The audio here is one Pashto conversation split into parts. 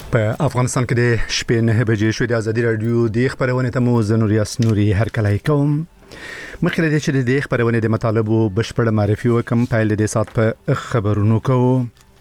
په افغانستان کې د شپې 9 بجې شو د ازادي رادیو د خبرونه ته مو زنوریاس نوري هر کله کوم مخکې د چې د خبرونه د مطالبو بشپړ معرفي وکم پایل د سات په خبرونو کوو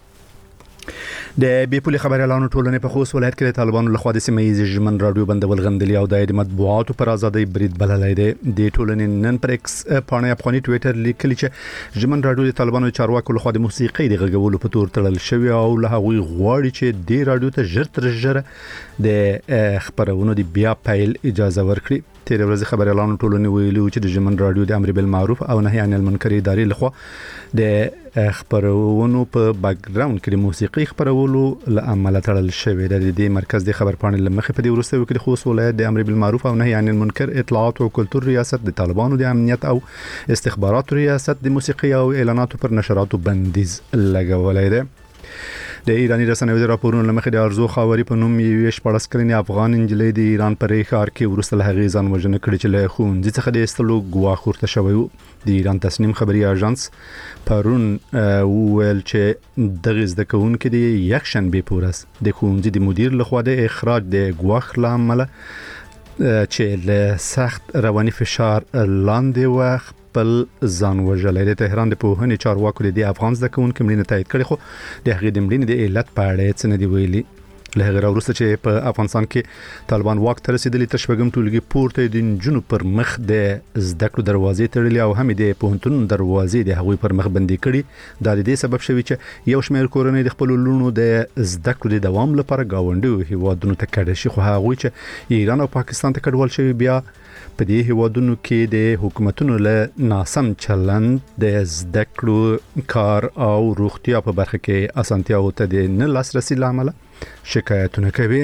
د بیپولي خبريالانو ټولنې په خوست ولایت کې د طالبانو لخوا د سیمې ژمن رادیو بندول غندلي او د مطبوعاتو پر ازادي برید بللای دی د ټولنې نن پر ایکس پاڼه افغاني ټوئیټر لیکلی چې ژمن رادیو د طالبانو چارواکو لخوا د موسیقي د غږولو په تور تړل شوی او له هغوی غواړي چې د رادیو ته ژر تر ژره د خبرونو د بیا پیل اجازه ورکړي تیر ورځ خبريالانو ټولنې ویلي چې د ژمن رادیو د امر بالمعروف او نهي عن المنکر ادارې لخوا د خبرونو په بیک گراوند کې د موسیقي خبرولو لامل تړل شوی د دې مرکز د خبرپاڼې لمخې په دې ورسته وکړي خوست ولایت د امر بالمعروف او نهي عن المنکر اطلاعات او کلتور ریاست د طالبانو د امنیت او استخبارات ریاست د موسیقي او اعلاناتو پر نشراتو بندیز لګولای دی د ایرانی رسنیو د راپورونو لمخې د ارزو خاوري په نوم یو شپږ کلنې افغان انجلۍ د ایران پر ښار کې ورسته له هغې ځان وژنه کړې چې له ښوونځي څخه د ایستلو ګواښ ورته شوی و د ایران تسنیم خبري اژانس پرون ویل چې دغه زده کوونکې د یکشنبه پورس د ښوونځي د مدیر لخوا د اخراج د ګواښ لامل چې له سخت رواني فشار لاندې و خپل ځان وژلی د تهران د پوهنې چارواکو د افغان زده کوونکو مړینه تایید کړې خو د هغې د مړینې د علت په اړه څه نه دی ویلي له هغه وروسته چې په افغانستان کې طالبان واک ته رسیدلي تر شپږم ټولګي پورته د نجونو پر مخ د زده کړو دروازې تړلې او هم د پوهنتون دروازې د هغوی پر مخ بندي کړي دا د دې سبب شوی چې یو شمېر کورنۍ د خپل لونو د زده کړو د دوام لپاره گاونډي هیوادونو ته کډه شي خو هغوی چې ایران او پاکستان ته کډوال شوی بیا په دې هیوادونو کې د حکومتونو له ناسم چلند د زده کړو کار او روغتیا په برخه کې اسانتیاو ته د نه لاسرسي لامل شکایتونه کوي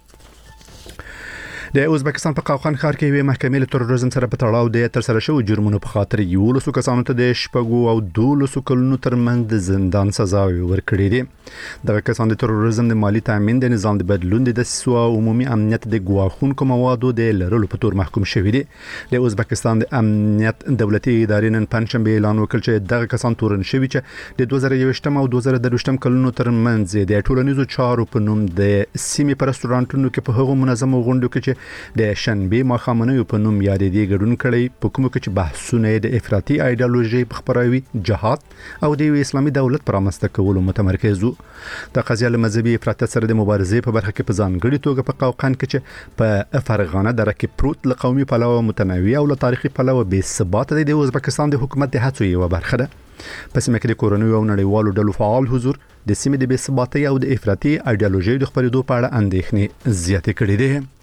د ازبکستان په قاوخان ښار کې یوه محکمې له تروریزم سره په تړاو د تر سره شوی جرمونو په خاطر یو لسو کسانو ته د شپږو او 12 کلونو ترمنځ د زندان سزا ورکړې دي دغه کسان د تروریزم د مالی تامین د نظام د بدلون د دسیسو او عمومي امنیت د ګواښونکو موادو د لرلو په تور محکوم شوی دي د ازبکستان د امنیت دولتي ادارې نن پنځشنبه اعلان وکړ چې دغه کسان تورن شوی چې د 2021 او 2022 کلونو ترمنځ د ټولنیزو چارو په نوم د سیمې په رستورانتونو کې په هغو منظمو غونډو کې د شنبه ماخامنوي په نوم یادېدي ګډون کړي په کومه کې چې بحثونه د افراطي ایدئولوژي په خبروي جهاد او د اسلامي دولت پر رامنځته کولو متمرکز وو د قضیه له مذهبي افراطیت سره د مبارزې په برخه کې په ځانګړي توګه په قوقان کې چې په فرغانه دره کې پروت له قومي پلوه متنوع او له تاریخي پلوه بې ثبات د ازبکستان د حکومت د هڅو یو برخه ده په سیمه کې د کورونو او نړیوالو ډلو فعال حضور د سیمې د بې ثباتۍ او د افراطي ایدئولوژي د خبرېدو په اړه اندېښنې زیاتې کړې دي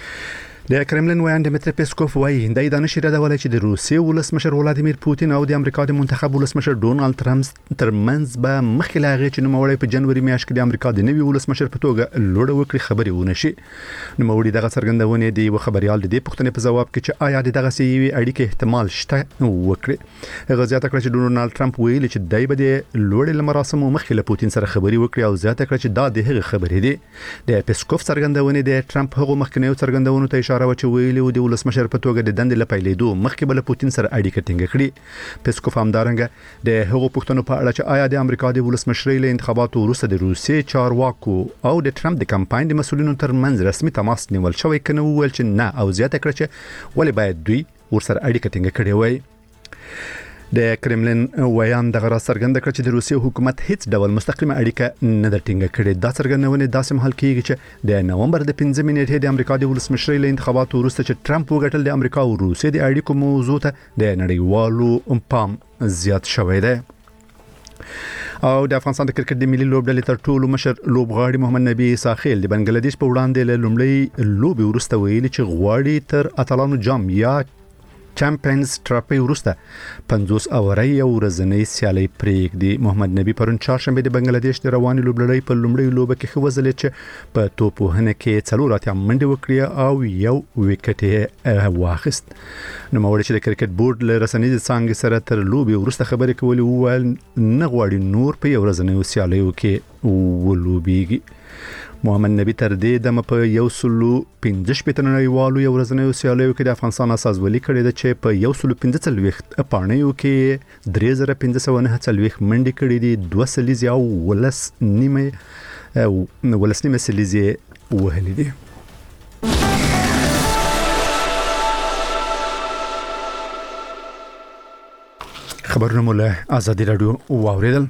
د کرملین ویان ډیمټری پیسکوف وایي د دانش اراده ولې چې د روسیې ولسمشر ولادیمیر پوتین او د امریکا د منتخب ولسمشر ډونالد ترامپ ترمنځ به مخکې لا غي چې نوموړی په جنوري میاشت کې د امریکا د نوي ولسمشر په توګه لوړ وکړي خبري ونه شي نوموړی دغه څرګندونه دی و خبريال د دې پوښتنې په جواب کې چې آیا دغه سیوی اړیکه احتمال شته وکړي هغه زیاته کړ چې ډونالد ترامپ ویلي چې دای به د لوړ مراسمو مخکې له پوتین سره خبري وکړي او زیاته کړ چې دا د هغه خبرې دي د پیسکوف څرګندونه د ترامپ هغه مخکنیو څرګندونو ته اشاره وکړي ویلي د ولسمشر په توګه د دندې لپاره مخکې بل پوتین سره اړیکه ټینګه کړې پیسکوف همدارنګه د هغو پښتنو په اړه چې آیا د امریکا د ولسمشرۍ له انتخاباتو وروسته د روسیې چارواکو او د ټرمپ د کمپاین د مسولینو ترمنځ رسمي تماس نیول شوی کنه ویل چې نه او زیاته کړ چې ولې باید دوی ورسره اړیکه ټینګه کړي وای د کرملین ویان دغه را څرګنده کړ چې د روسیې حکومت هیڅ ډول مستقیمه اړیکه نه ده ټینګه کړې دا څرګندونه داسې مهال کېږي چې د نومبر د 15 نیټې د امریکا د ولسمشرۍ له انتخاباتو وروسته چې ټرمپ وګټل د امریکا او روسیې د اړیکو موضوع ته د نړیوالو پام زیات شوی دی او د افغانستان د کرکټ د ملي لوبډلې تر ټولو مشر لوبغاړي محمد نبی ساحل د بنگلاديش په وړاندې له لومړی لوبي وروسته ویلي چې غواړي تر اتلانو جام یا چمپیونز ټرافي وروسته 50 اورۍ او ورځنۍ سیالي پرېږدي محمد نبی پرون چهارشنبه د بنگلاديش د رواني لوبډلې په لومړی لوبه کې خوځلې چې په توپوهنه کې 4 اتیا منډه وکړه او یو وکټ یې واخیست نوموړی چې د کرکټ بورډ له رسنیز څنګه سره تر لوبي وروسته خبرې کولې وویل نه غواړي نور په ورځنۍ سیالیو کې ولوبيږي محمد نبی تر دې دمه په 115 نړیوالو یو ورځنیو سیالیو کې د افغانستان اساسولي کړې ده چې په 115 پاڼیو کې 3509 منډې کړې دي 2 سلیز او ولس نیمه ولسنی مسلې وهلې دي. خبرونه مو له آزادي رادیو واوریدل.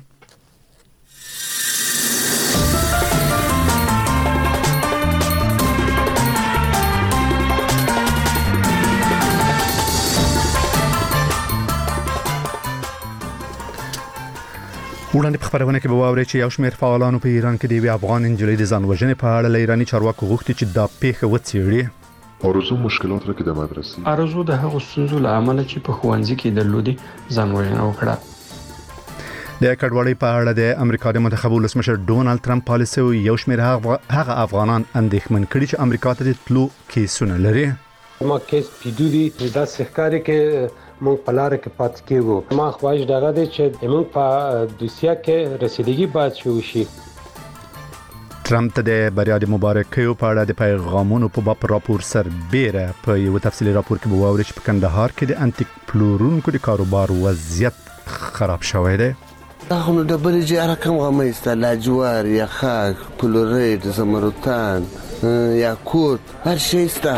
وړاندې په خبرونه کې به واوري چې یو شمېر فعالانو په ایران کې د افغان انجلۍ د ځان وژنې په اړه له ایراني چارواکو غوښتي چې دا پیښه وڅېړي. آرزو مشکلات را که در مدرسه آرزو د هغو ستونزو له امله چې په ښوونځي کې درلودي ځان وژنه وکړه. د کډوالۍ په اړه د امریکا د منتخب ولسمشر ډونالد ترامپ پالیسي یو شمېر هغه افغانان اندېښمن کړي چې امریکا ته د تلو کیسونه لري. ما کیس پیډوري د سرکاري کې مونږ په لار کې پات کېږو. ما خواهش دغه دی چې مونږ په دوسیه کې رسیدګي باید شي. ترامپ ته د بریا د مبارکیو په اړه د پیغامونو په باب راپور سربېره په یو تفصیلي راپور کې به واوري چې په کندهار کې د انټیک پلورونکو د کاروبار وضعیت خراب شوی دی. خو د بلجې رقم غمیسته لاجوار یا خاک پلورید زمرتان یا کوت هر شي سته.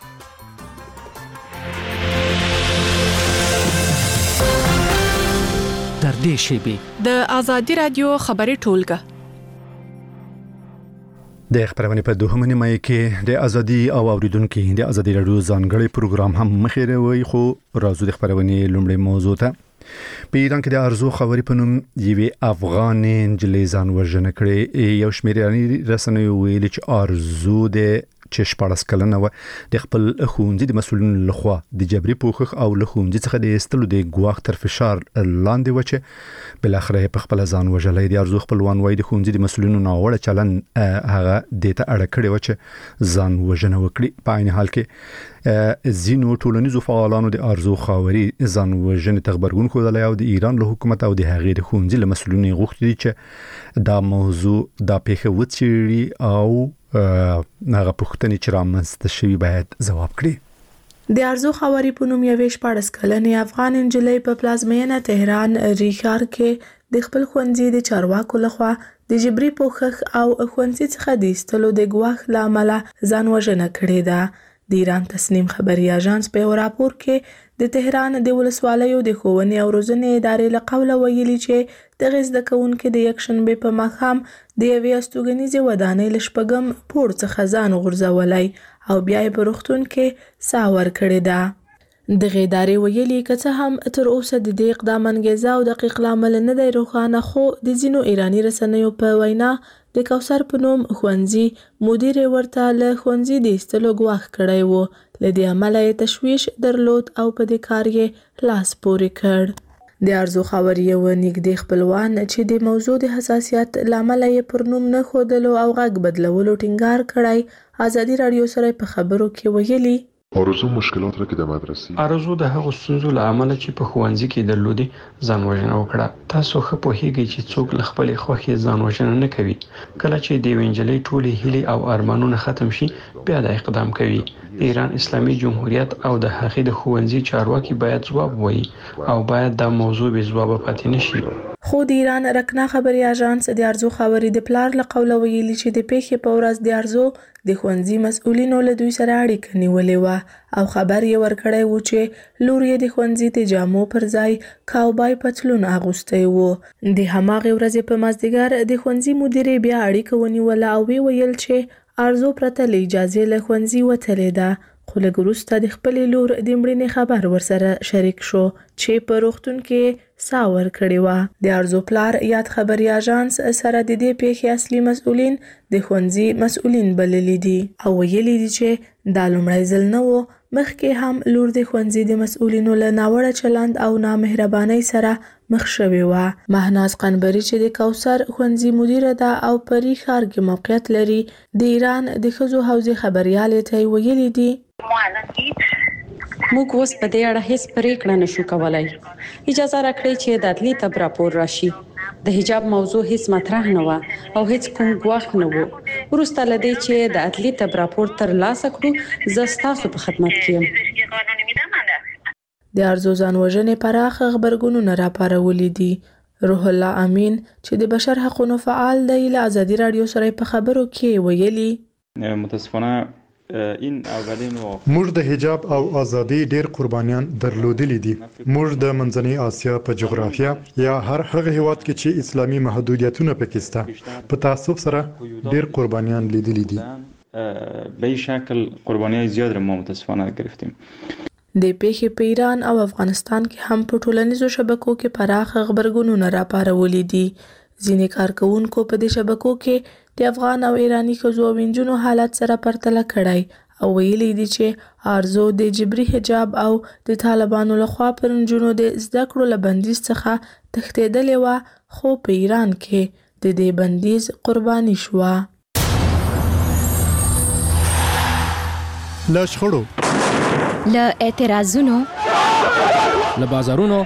در دې شیبه د آزادي رادیو خبري ټولګه د خبرونه په دوهمه نیمه کې د ازادي او اوریدونکو د ازادي رادیو ځانګړي پروګرام هم مخېره وي. خو راځو د خبرونه لومړی موضوع ته. په ایران کې د ارزو خبري په نوم یوې افغان انجلۍ ځان وژنه کړې. یو شمېر رسنیو ویلي چې ارزو د چې 14 کلنه و د خپل ښوونځي د مسؤلینو لخوا د جبري پوښښ او له ښوونځي څخه د ایستلو د ګواښ تر فشار لاندې و چې بل اخر په خپل ځان وژلې. د ارزو خپلوان وایي د ښوونځي د مسؤلینو ناوړه چلن هغه د ته اړه کړې و چې ځان وژنه وکړي. په عین حال کې زینو ټولنیزو فعالانو د ارزو خاوري ځان وژنې تخبرګون خوده او د ایران له حکومت او د هغې د ښوونځي له مسؤلینو غوښتي چې دا موضوع دا پیښه وڅېړي او هغه پوښتنې چې رامنځته شوي باید ځواب کړي. د ارزو خاوري په نوم یوې 14 کلنې افغان انجلۍ په پلازمینه تهران ریښار کې د خپل ښوونځي د چارواکو لخوا د جبري پوښښ او ښوونځي څخه د ایستلو د ګواښ له امله ځان وژنه کړې ده. د ایران تسنیم خبري اژانس په راپور کې د تهران د ولسوالیو د ښوونې او روزنې ادارې له قوله ویلي چې د غزد کونکو د یکشنبه په ماښام د یوې استوګنیزې ودانۍ له شپږم پوړ څخه ځان غورځولی او بیا یې په روغتون کې ساه ورکړې ده. دغه ادارې ویلي که څه هم تر اوسه د دې اقدام انګیزه او دقیق لامل نه دی روښانه، خو د ځینو ایرانی رسنیو په وینا د کوثر په نوم ښوونځي مدیر ورته له ښوونځي د ایستلو ګواښ کړی و. له دې امله یې تشویش درلود او په دې کار یې لاس پورې کړ. د ارزو خاوري یو نږدې خپلوان چې د موضوع د حساسیت لامل یې پر نوم نه ښودلو او غږ بدلولو ټینګار کړی، ازادي رادیو سره په خبرو کې ویلي آرزو مشکلات را که در مدرسه آرزو د هغو ستونزو له امله چې په ښوونځي کې درلودي ځان وژنه وکړه. تاسو ښه پوهیږئ چې څوک له خپلې خوښې ځان وژنه نه کوي. کله چې د یوې نجلۍ ټولې هیلې او ارمانونه ختم شي بیا د اقدام کوي. د ایران اسلامي جمهوریت او د هغې د ښوونځي چارواکي باید ځواب ووایي او باید دا موضوع بې ځوابه پاتې نشي. خو د ایران رکنا خبري اژانس د ارزو خبري د پلار له قوله ویلي چې د پیښې په ورځ د ارزو د ښوونځي مسؤلینو له دوی سره اړیکه نیولې وه او خبر یې ورکړی و چې لور یې د ښوونځي د جامو پر ځای کاوبای پتلون اغوستی و. د هماغې ورځې په مازدیګر د ښوونځي مدیرې بیا اړیکه ونیوله او ویل چې ارزو پرته له اجازې له ښوونځي وتلې ده. خو لږ وروسته د خپلې لور د مړینې خبر ورسره شریک شو چې په روغتون کې ساه ورکړې وه. د ارزو پلار یاد خبري اژانس سره د دې پیښې اصلي مسؤلین د ښوونځي مسؤلین بللي دي او ویلي دي چې دا لومړی ځل نه و، مخکې هم لور د ښوونځي د مسؤلینو له ناوړه چلند او نامهربانۍ سره مخ شوې وه. مهناز قنبري چې د کوثر ښوونځي مدیره ده او په ریښار کې موقعیت لري، د ایران د ښځو حوزې خبریالې ته ویلي دي موږ اوس په دې اړه هیڅ پریکړه نشو کولای. اجازه راکړئ چې د عدلي تب راپور راشي. د حجاب موضوع هیڅ مطرح نه و او هیڅ کوم ګواښ نه و. وروسته لدې چې د عدلي تب راپور ترلاسه کړو زه ستاسو په خدمت کې یم. د ارزو ځان وژنې پراخ خبرګونونه راپارولي دي. روح الله امین چې د بشر حقوقو فعال دی له ازادي رادیو سره په خبرو کې ویلي متاسفانه این اولین موږ د حجاب او ازادي ډېر قربانیان درلودلي دي. موږ د منځنۍ آسیا په جغرافیه یا هر هغه هیواد کې چې اسلامي محدودیتونه پکې شته په تعصب سره ډېر قربانیان لیدلي دي. به این شکل قربانی‌های زیاد را ما متاسفانه گرفتیم. د پیښې په ایران او افغانستان کې هم په ټولنیزو شبکو کې پراخ خبرګونونه راپارولي دي. ځینې کارکونکو په دې شبکو کې د افغان او ایرانی ښځو او نجونو حالت سره پرتله کړی او ویلي دي چې ارزو د جبري حجاب او د طالبانو لخوا پر نجونو د زده کړو له بندیز څخه تښتېدلې وه، خو په ایران کې د دې بندیز قرباني شوه. له شخړو، له اعتراضونو، له بازارونو،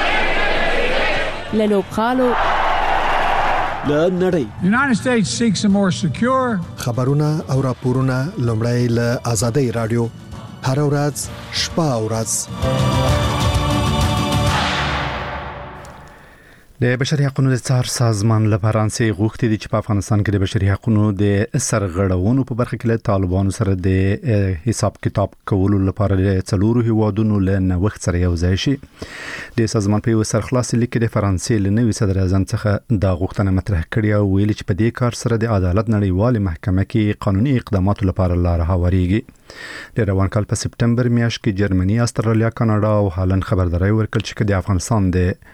له لوبغالو، له نړۍ. United States seeks a more secure خبرونه او راپورونه لومړی له آزادۍ رادیو هر ورځ شپه او ورځ. د بشري حقوقو د څار سازمان له فرانسې غوښتي دي چې په افغانستان کې د بشري حقوقو د سرغړونو په برخه کې له طالبانو سره د حساب کتاب کولو لپاره د څلورو هیوادونو له نوښت سره یو ځای شي. د سازمان په یو سرخلاصي لیک کې د فرانسې له نوي صدر اعظم څخه دا غوښتنه مطرح کړې او ویلي چې په دې کار سره د عدالت نړیوالې محکمې کې قانوني اقداماتو لپاره لار هوارېږي. د روان کال په سپټمبر میاشت کې جرمني، استرالیا، کاناډا او هالند خبرداري ورکړه چې د افغانستان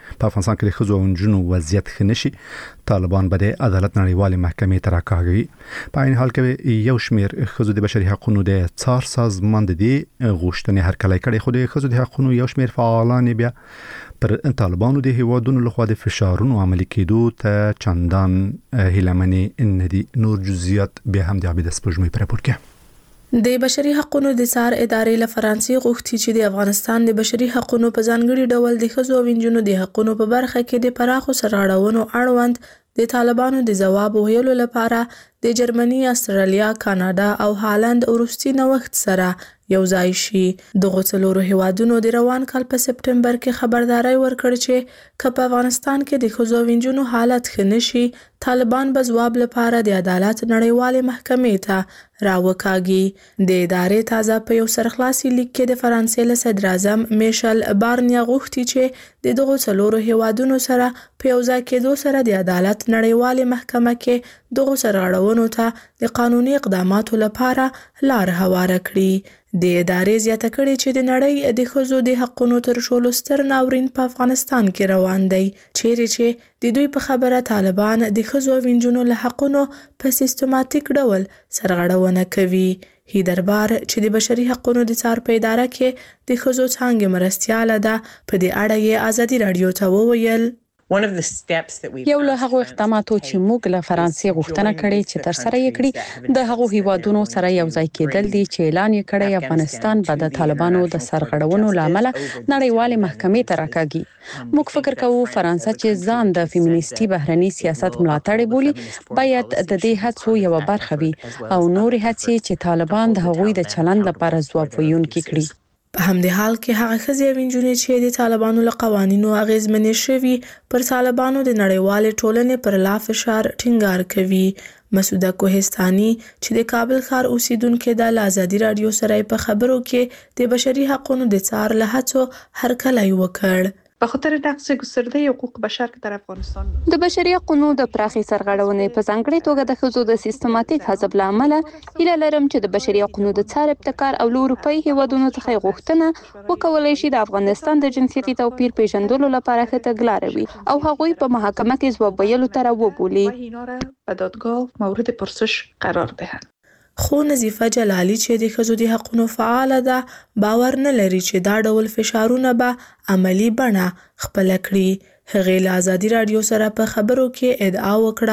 کې د ښځو او نجونو وضعیت ښه نشي، طالبان به د عدالت نړیوالې محکمې ته راکاږي. په عین حال کې یو شمېر ښځو د بشري حقوقو د څار سازمان د دې غوښتنې هرکلی کړې، خو د ښځو د حقوقو یو شمېر فعالان بیا پر طالبانو د هیوادونو لخوا د فشارونو عملي کېدو ته چندان هیلهمنې نه دي. نور جزئیات بیا هم د عبید سپوږمۍ په راپور کې. د بشري حقوقو د څار ادارې له فرانسې غوښتي چې د افغانستان د بشري حقوقو په ځانګړي ډول د ښځو او نجونو د حقوقو په برخه کې د پراخو سرغړونو اړوند د طالبانو د ځواب ویلو لپاره د جرمني، استرالیا، کاناډا او هالند وروستي نوښت سره یو ځای شي. دغه څلورو هیوادونو د روان کال په سپټمبر کې خبرداري ورکړه چې که په افغانستان کې د ښځو او نجونو حالت ښه نشي، طالبان به ځواب لپاره د عدالت نړیوالې محکمې ته راوکاږي. د ادارې تازه په یو سرخلاصي لیک کې د فرانسې له صدر اعظم میشل بارنیا غوښتي چې د دغه څلورو هیوادونو سره په یو ځای کېدو سره د عدالت نړیوالې محکمه کې دغه سرغړونو ته د قانوني اقداماتو لپاره لار هواره کړي. د ادارې زیاته کړې چې د نړۍ د ښځو د حقوقو تر ټولو ستر ناورین په افغانستان کې روان دی، چیرې چې د دوی په خبره طالبان د ښځو او نجونو له حقوقو په سیستماتیک ډول سرغړونه کوي. هیدربار چې د بشري حقوقو د څار په اداره کې د ښځو څانګې مرستیاله ده، په دې اړه یې آزادي رادیو ته وویل. یو له هغو اقداماتو چې موږ له فرانسې غوښتنه کړې چې تر سره یې کړي د هغو هیوادونو سره یو ځای کېدل دي چې اعلان یې کړی افغانستان به د طالبانو د سرغړونو لامل نړیوالې محکمې ته راکاږي. موږ فکر کوو فرانسه چې ځان د فیمینیستي بهرني سیاست ملاتړ بولي باید د دې هڅو یو برخه وي او نور هڅې چې طالبان د هغوی د چلند لپاره ځواب ویونکي کړي. په همدې حال کې هغه ښځې او نجونې چې د طالبانو له قوانینو اغیزمنې شوي پر طالبانو د نړیوالې ټولنې پر لا فشار ټینګار کوي. مسعوده کوهستاني چې د کابل ښار اوسیدونکې ده له آزادي رادیو سره په خبرو کې د بشري حقوقو د څار له هڅو هرکلی وکړ. به خاطر نقض گسترده حقوق بشر که در افغانستان د بشري حقوقو د پراخي سرغړونې په ځانګړي توګه د ښځو د سیستماتیک حذف له امله هیله لرم چې د بشري حقوقو د څار ابتکار او له اروپایي هیوادونو څخه غوښتنه وکولای شي د افغانستان د جنسیتي توپیر پیژندلو لپاره ښه تګلاره وي او هغوی په محکمه کې ځواب ویلو ته راوبولي و دادگاه مورد پرسش قرار دهند. خو نظیفه جلالی چې د ښځو د حقوقو فعال ده باور نه لري چې دا ډول فشارونه به عملی بڼه خپل کړي. هغې له آزادي رادیو سره په خبرو کې ادعا وکړه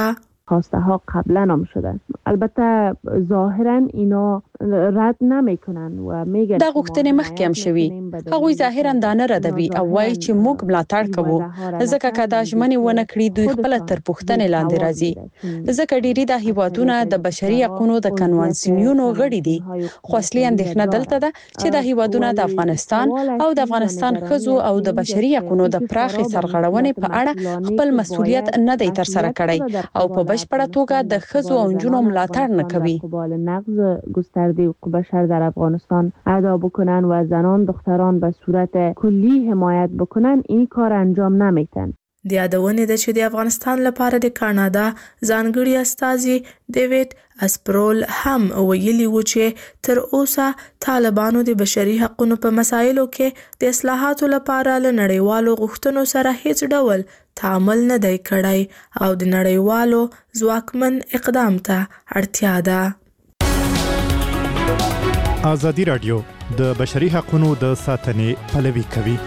خواسته ها قبلا هم شده. البته ظاهرا اینا رد نمیکنن و میگن دا غوښتنې مخکې هم شوي. هغوی ظاهرا دا نه ردوي او وایي چې موږ ملاتړ کوو ځکه که دا ژمنې ونه کړي دوی خپله تر پوښتنې لاندې راځي. ځکه ډېری دا هیوادونه د بشري حقوقو د کنوانسیونونو غړي دي. خو اصلي اندېښنه دلته ده چې دا هیوادونه د افغانستان او د افغانستان ښځو او د بشري حقوقو د پراخې سرغړونې په اړه خپل مسؤلیت نه دی ترسره کړی او په بشپړه توګه د ښځو او نجونو ملاتړ نه کوي. نقض گسترده حقوق بشر در افغانستان ادا بکنن و زنان دختران به صورت کلی حمایت بکنن این کار انجام نمیتن. د یادونې ده چې د افغانستان لپاره د کاناډا ځانګړي استازي ډیوډ اسپرول هم ویلي و چې تر اوسه طالبانو د بشري حقوقو په مسایلو کې د اصلاحاتو لپاره له نړیوالو غوښتنو سره هیڅ ډول تعامل نه دی کړی او د نړیوالو ځواکمن اقدام ته اړتیا ده. ازادي رادیو د بشري حقوقو د ساتنې پلوي کوي.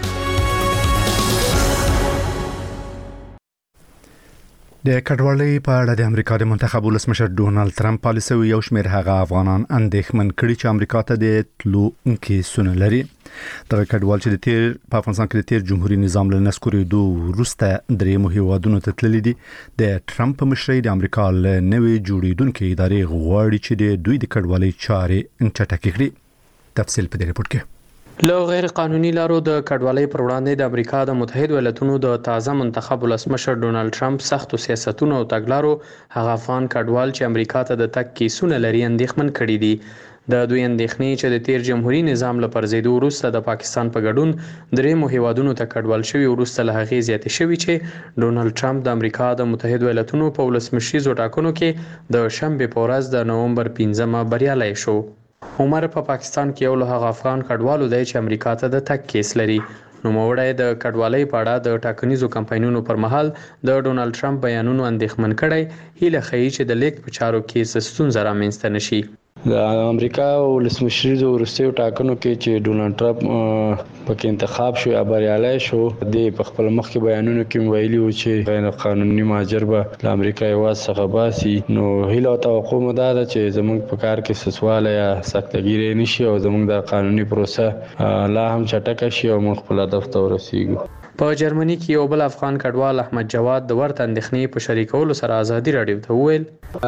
د کډوالۍ په اړه د امریکا د منتخب ولسمشر ډونالد ترامپ پالیسي یو شمېر هغه افغانان اندېښمن کړي چې امریکا ته د تلو کیسونه لري. دغه کډوال چې په افغانستان کې د تیر جمهوریت نظام له نسکورېدو وروسته درېیمو هیوادونو ته تللي دي. د ټرمپ مشرۍ د امریکا له نوې جوړېدونکې ادارې غواړي چې د دوی د کډوالۍ چارې چټکې کړي. تفصیل په دې رپورټ کې. له غیر قانوني لارو د کډوالۍ پر وړاندې د امریکا د متحده ایالاتونو د تازه منتخب ولسمشر ډونالد ټرمپ سختو سیاستونو او تګلارو هغه افغان کډوال چې امریکا ته د تګ کیسونه لري اندېښمن کړي دي. د دوی اندېښنې چې د تیر جمهوریت نظام له پرځېدو وروسته د پاکستان په ګډون درېیمو هیوادونو ته کډوال شوي وروسته له هغې زیاتې شوي چې ډونالد ټرمپ د امریکا د متحده ایالاتونو په ولسمشریزو ټاکنو کې د شنبې په ورځ د نومبر 15 بریالی شو. عمر په پاکستان کې یو له هغه افغان کډوالو دی چې امریکا ته د تګ کیس لري. نوموړی د کډوالۍ په اړه د ټاکنیزو کمپاینونو پر مهال د ډونالد ټرمپ بیانونو اندېښمن کړی، هیله ښیي چې د لیک په چارو کې څه ستونزه رامنځته نشي. د امریکا ولسمشریزو وروستیو ټاکنو کې چې ډونالد ټرمپ پکې انتخاب شو یا بریالی شو، د په خپل مخکې بیانونو کې ویلي و چې غیر قانوني مهاجر به له امریکا هېواد څخه باسي. نو هیله او توقع مو دا ده چې زموږ په کار کې سسوالی یا سختګیري نشي او زموږ د قانوني پروسه لا هم چټکه شي او موږ خپل هدف ته ورسیږو. په جرمني کې یو بل افغان کډوال احمد جواد د ورته اندېښنې په شریکولو سره ازادي راډیو ته وویل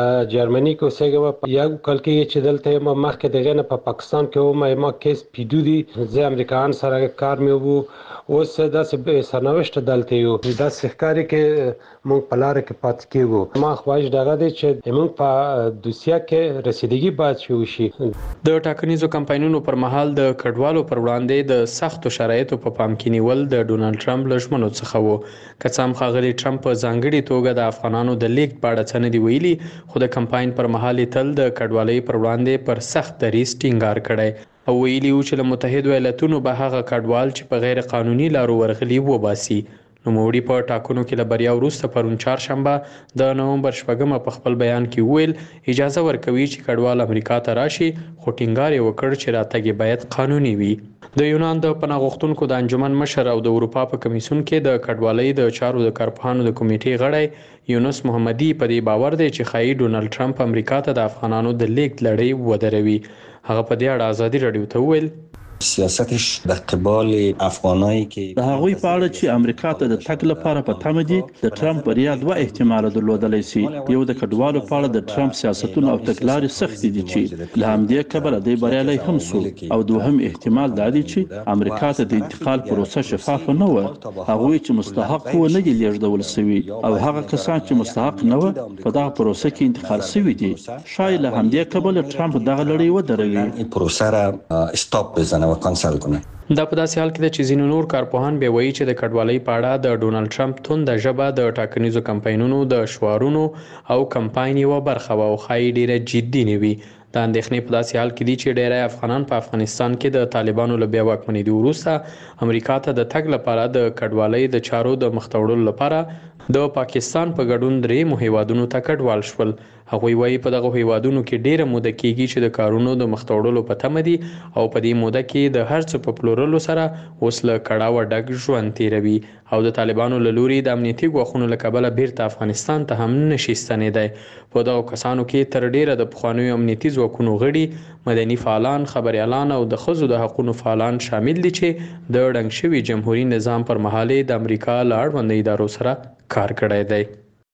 جرمني کې اوسېږم، یو کال کې چې دلته یم مخکې دغه نه په پاکستان کې ما کیس پیډودي زه امریکایان سره کار مې وو، اوس داسې سرنوشت دلته یو داسې ښکاري کې موږ په لاره کې پاتې کېږو. ما خواهش دغه دی چې موږ په دوسیه کې رسیدګي باید وشي. د ټاکنیزو کمپاینونو پر مهال د کډوالو پر وړاندې د سختو شرایطو په پام کې نیول د ډونالد ټرمپ له ژمنو څخه وو. که څه هم ښاغلي ټرمپ په ځانګړې توګه د افغانانو د لیږد په اړه څه نه دي ویلي، خو د کمپاین پر مهال یې تل د کډوالۍ پر وړاندې پر سخت دریځ ټینګار کړی او ویلي و چې له متحده ایالاتونو به هغه کډوال چې په غیر قانوني لارو ورغلي وباسي. نوموړي په ټاکنو کې له بریا وروسته پرون چهارشنبه د نومبر 8 په خپل بیان کې وویل اجازه ورکوي چې کډوال امریکا ته راشي، خو ټینګار یې وکړ چې راتګ یې باید قانوني وي. د یونان د پناه غوښتونکو د انجمن مشر او د اروپا په کمیسیون کې د کډوالۍ د چارو د کارپوهانو د کمیټې غړی یونس محمدي په دې باور دی چې ښایي ډونالد ټرمپ امریکا ته د افغانانو د لیږد لړۍ ودروي. هغه په دې اړه ازادي راډیو ته وویل سیاستش د قبال افغانای کې د هغوی په اړه چې امریکا ته د تګ لپاره په تمه دي، د ټرمپ بریا دوه احتمال درلودلی شي. یو د کډوالو په اړه د ټرمپ سیاستونه او تګلارې سختې دي چې له همدې کبله دی بریالی هم سو، او دوهم احتمال دا دی چې امریکا ته د انتقال پروسه شفافه نه وه. هغوی چې مستحق و نه دي لیږدول شوي او هغه کسان چې مستحق نه وه په دغه پروسه کې انتقال شوي دي. ښایي له همدې کبله ټرمپ دغه لړۍ ودروي، پروسه را استاپ بزنه. دا په داسې حال کې ده چې ځینو نور کارپوهان بیا وایي چې د کډوالۍ په اړه د ډونالد ټرمپ تونده ژبه د ټاکنیزو کمپاینونو د شعارونو او کمپاین یوه برخه وه او ښایي ډیره جدي نه وي. دا اندېښنې په داسې حال کې دي چې ډیری افغانان په افغانستان کې د طالبانو له بیا واکمنېدو وروسته امریکا ته د تګ لپاره د کډوالۍ د چارو د مخته وړلو لپاره د پاکستان په ګډون درې هیوادونو ته کډوال شول. هغوی وایي په دغه هیوادونو کې ډیره موده کېږي چې د کارونو د مختوړلو په تمه دي او په دې موده کې د هر څه په پلورلو سره اوس له کړاوه ډک ژوند تیروي او د طالبانو له لوري د امنیتي ګواښونو له کبله بیرته افغانستان ته هم نشي ستنېدی. په دغو کسانو کې تر ډیره د پخوانیو امنیتي ځواکونو غړي، مدني فعالان، خبريالان او د ښځو د حقوقو فعالان شامل دي چې د ړنګ شوي جمهوریت نظام پر مهال د امریکا له اړوندو ادارو سره کار کړی دی.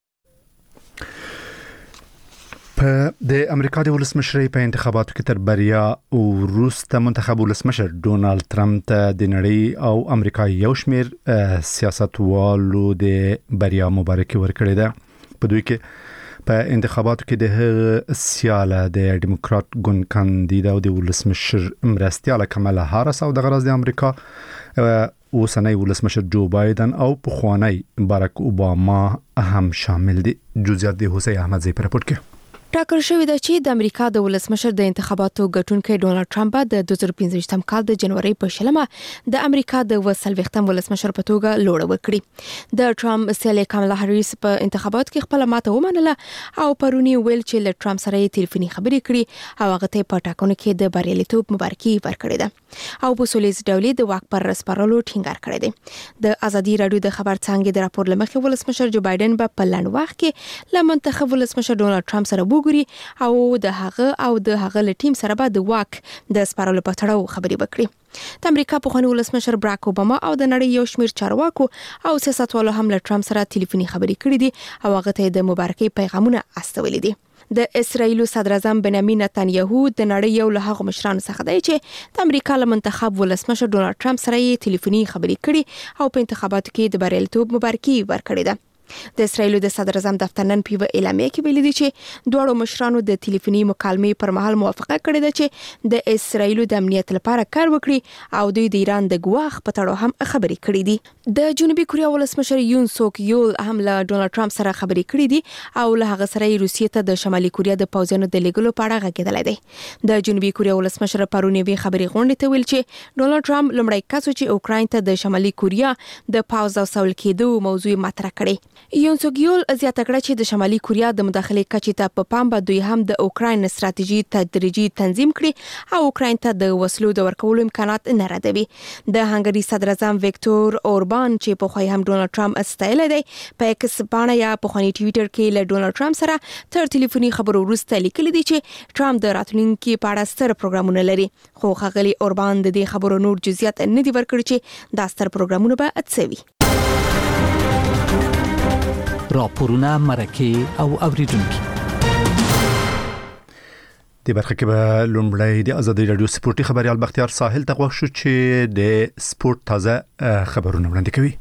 د امریکا د ولسمشرۍ په انتخاباتو کې تر بریا وروسته منتخب ولسمشر ډونالد ټرمپ ته د نړۍ او امریکا یو شمیر سیاستوالو د بریا مبارکي ورکړې ده. په دوی کې په انتخاباتو کې د هغه سیاله د ډیموکرات ګوند کاندیدا او د ولسمشر مرستیاله کمالا هاریس او د غرض د امریکا اوسنی ولسمشر جو بایدن او پخوانی باراک اوباما هم شامل دي. جزئیات د حسین احمد زی پر رپورت کې ټاکل شوې ده چې د امریکا د ولسمشر د انتخاباتو ګټونکي ډونالد ټرمپ د 2015م کال د جنوري په شلمه د امریکا د 30م ولسمشر په توګه لوړ وکړي. د ټرمپ سیالي کمالا هاریس په انتخاباتو کې خپل ماته ومنله او پرونی ویل چې له ټرمپ سره یې ټلیفوني خبرې کړې او هغه ته په ټاکنو کې د بریالیتوب مبارکي ورکړې ده او په سولېز ډول د واک پر رسپارلو ټینګار کړی دی. د ازادي رادیو د خبر څنګه د راپور لمخې ولسمشر جو بایدن په لنډ وخت کې له منتخب ولسمشر ډونالد ټرمپ سره وګوري او د هغه له ټیم سره به د واک د سپارلو په تړاو خبرې وکړي. د امریکا پخوانی ولسمشر باراک اوباما او د نړۍ یو شمیر چارواکو او سیاستوالو هم له ټرمپ سره ټلیفوني خبرې کړې دي او هغه ته د مبارکۍ پیغامونه استولې دي. د اسرایل صدر اعظم بنیامین نتانیاهو د نړۍ یو له هغو مشرانو څخه دی چې د امریکا له منتخب ولسمشر ډونالد ټرمپ سره یې ټلیفوني خبرې کړې او په انتخاباتو کې د بریالیتوب مبارکي ورکړې ده. د اسرایل د صدر اعظم دفتر نن په اعلامیه کې ویلي دي چې دوه مشرانو د ټلیفوني مکالمې پر مهال موافقه کړې ده چې د اسرایل د امنیت لپاره کار وکړي او دوی د ایران د ګواښ په تړاو هم خبرې کړې دي. د جنوبي کوریا ولسمشر یون سوک یول هم له ډونالد ټرمپ سره خبرې کړې دي او له هغه سره روسیې ته د شمالي کوریا د پوځونو د لیږلو په اړه غږېدلی دی. د جنوبي کوریا ولسمشر پرونی خبرې غونډې ته ویل چې ډونالد ټرمپ لومړی کس چې اوکراین ته د شمالي کوریا د پوځ او سول کېدو موضوع مطرح کړي. یون سوک یول زیاته کړه چې د شمالي کوریا د مداخلې کچې ته په پام به دوی هم د اوکراین ستراتیژي تدریجي تنظیم کړي او اوکراین ته د وسلو د ورکولو امکانات نه ردوي. د هنګري صدر اعظم ویکتور اوربان چې په خوای هم ډونالد ټرمپ استایل دی په ایکس باندې یا په خونی ټوئیټر کې له ډونالد ټرمپ سره تر ټلیفوني خبرو وروسته لیکلي دي چې ټرمپ د راتلونکي په اړه ستر پروګرامونه لري. خو ښاغلي اوربان د دې خبرو نور جزئیات نه دي ورکړي چې دا ستر پروګرامونه به اتسوي. راپورونه مرکه او اوریدونکو د برخه کې به لومړی د ازادي رادیو سپورتي خبريال بختیار ساحل ته غوښ شو چې د سپورت تازه خبرونه وړاندې کوي.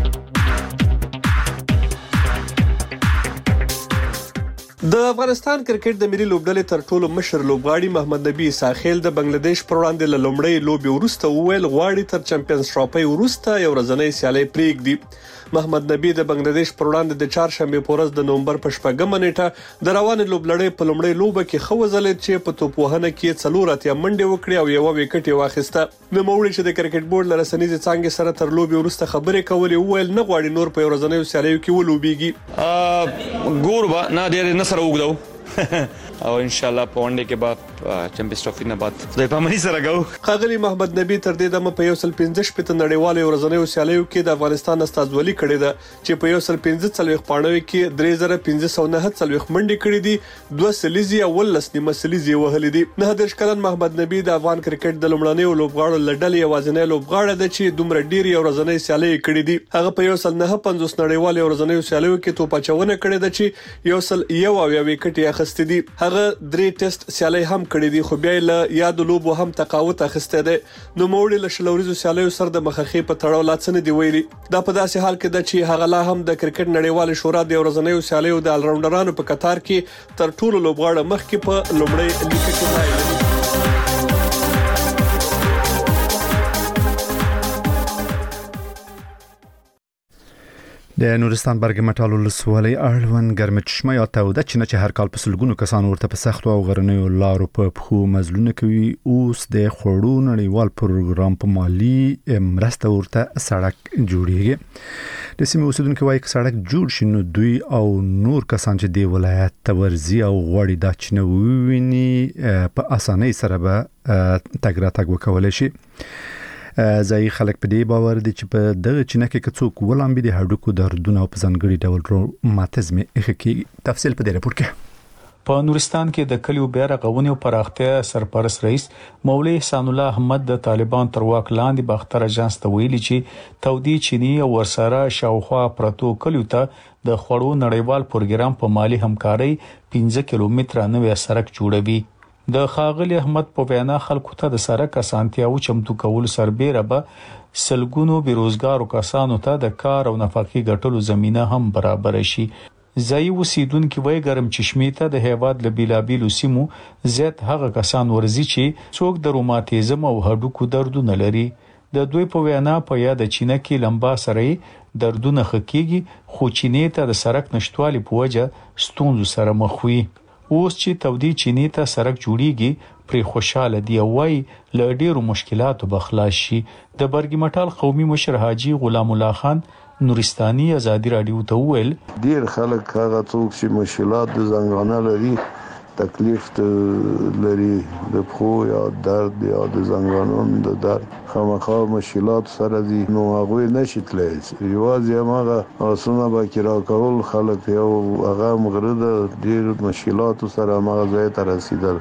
د افغانستان کرکټ د ملي لوبډلې تر ټولو مشر لوبغاړي محمد نبی ساحل د بنگلاديش پر وړاندې له لومړی لوبي وروسته وویل غواړي تر چمپیونز ټرافي وروسته یو ورځنۍ سیالي پریږدي. محمد نبی د بنگلاديش پر وړاندې د چهارشنبه په ورځ د نومبر په شپږمه نیټه د روان لوبلړۍ په لومړی لوبه کې خوځل چې په توپوهنه کې 4 منډې وکړي او یو وکټ واخیسته. نو موړي چې د کرکټ بورډ لرسنیز څنګه سره تر لوبي وروسته خبرې کولې وویل نه غواړي نور په ورځنۍ سیالیو کې ولوبيږي. ګوربا نه ډېر نصر وګدو او ان شاء الله په ونډه کې به چمپیونز ټرافي نه بعد خدای په امني سره غو. خاغلی محمد نبی تر دې دمه په 115 نړیوالو ورځنیو سیالیو کې د افغانستان استازولي کړې ده چې په 115 پاڼو کې 3509 منډې کړې دي، 2 سلیزي او 19 نیمه سلیزي وهلې دي. نه د شکلن محمد نبی د افغان کرکټ د لومړنیو لوبغاړو لړل یوازینی لوبغاړی دی چې دومره ډېری ورځنۍ سیالي کړې دي. هغه په 150 نړیوالو ورځنیو سیالیو کې توپاچونه کړې ده چې یو وکټ یې اخیسته دي. هغه 3 ټیسټ سیالي هم کړې دي خو بیا له یاد لوبو هم تقاوت اخیسته ده. نو موړي له شلوريزو سیالیو سره د مخخې په تړاو لاڅنه دی ویلي. دا په داسې حال کې ده چې هغه لا هم د کرکټ نړیوال شورا د ورځنیو سیالیو د الراوندرانو په قطار کې تر ټولو لوبغاړو مخکې په لومړی لیکه کې ځای د نورستان برګمټال ولسوالۍ اړوند ګرمچشمه یا توده چې هر کال په سلګونو کسان ورته په سختو او غرنیو لارو په پخو مزلونه کوي اوس د خړو نړیوال پروګرام په مالی مرسته ورته سړک جوړیږي د سیمې اوسیدونکو وايي چې سړک جوړ شي نو دوی او نور کسان چې د ولایت تورزی او غوړی د چنوویني په اسانۍ سره به تګ راتګ وکولای شي ځای خلک په دې باور دي چې په دغه چینکه کې څوک ولامبي د هډوکو دردونه او په ځانګړي ډول روماتیزم کې تفصیل په دې راپور کې په نورستان کې د کلیو بیرغونی او پراختیا سرپرست رئیس مولوی احسان الله احمد د طالبان تر واک لاندې باختر اجانس ته ویلي چې تودي چینی او ورسره شاوخوا پرتو کلیو ته د خړو نړیوال پروګرام په مالی همکاري 15 کیلومتره نوې سړک جوړوي د خاغلی احمد په وینا خلکو ته د سړک اسانتیاو چمتو کول سربېره به سلګونو بیروزګارو کسانو ته د کار او نفقې ګټلو زمينه هم برابر شي ځای اوسیدونکو وایي ګرم چشمې ته د هیواد له بیلابیلو سیمو زیات هغه کسان ورزي چې څوک د روماتیزم او هډوکو دردونه لري د دوی په وینا په یاد چینه کې لمبا سره دردونه خکېږي خو چینه ته د سړک نشټوالي په وجه ستونزو سره مخ وي اوس چې تودي چینی ته سړک جوړیږي پر خوشاله دی وای ل ډیرو مشکلاتو بخلاص شي د برګمټال قومي مشر حاجی غلام الله خان نورستاني ازادي رادیو ته ویل ډیر خلک هغه څوک چې مشکلات د زنګانه لري تکلیف لري د خو یا درد یا د زنګانونو د درد خامخا مشکلات سره دي نو هغه نشي تللی یوازې هغه اسونه با کرا کول خلک یو هغه مغرد ډیر مشکلات سره هغه ځای ته رسیدل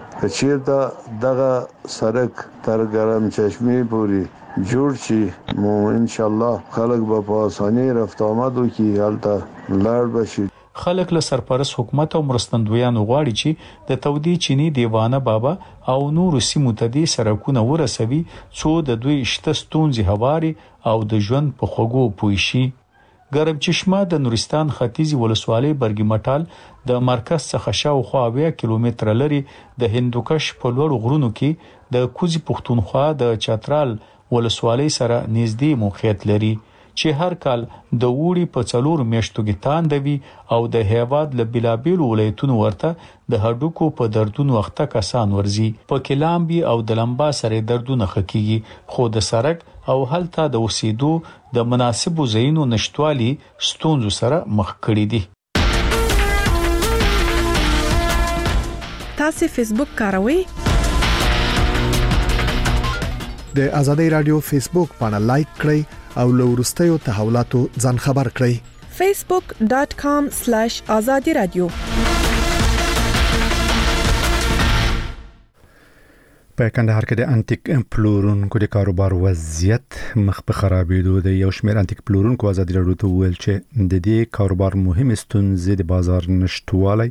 چې دغه سړک تر ګرم چشمې پوري جوړ شي نو ان شاء الله خلک به په اسانۍ رفت آمد وکړي هلته لاړ بشي خلک له سرپرست حکومت او مرستندویانو غواړي چې د تودي چینی دیوانه بابا او نور سیمو ته دي سرکونه ورسوي څو د دوی شته ستونزې هواري او د ژوند په خوګو پوي شي ګرم چشمه د نورستان ختیځي ولسوالۍ برګمټال د مرکز څخه شاوخوا 20 کیلومتره لري د هندوکش په لوړ غرونو کې د کوزي پښتونخوا د چترال ولسوالۍ سره نږدې موقعیت لري چې هر کال د وړي په څلور میاشتو کې تاندوي او د هیواد له بلابیلو ولایتونو ورته د هډوکو په دردونو وخته کسان ورزي په کلامبي او د لمبا سره دردونه خکېږي خو د سړک او هلته د اوسېدو د مناسبو ځایونو نشټوالي ستونزو سره مخ کړي دي تاسو فیسبوک کاروئ د ازادي رادیو فیسبوک باندې لایک کړئ او له ورستیو تحولاتو ځان خبر کړئ facebook.com/azadi radio په کندهار کې د انټیک پلورونکو د کاروبار وضعیت مخ په خرابېدو د یو شمېر انټیک پلورونکو ازادي رادیو ته ویل چې د دې کاروبار مهم ستونزې د بازار نشټوالی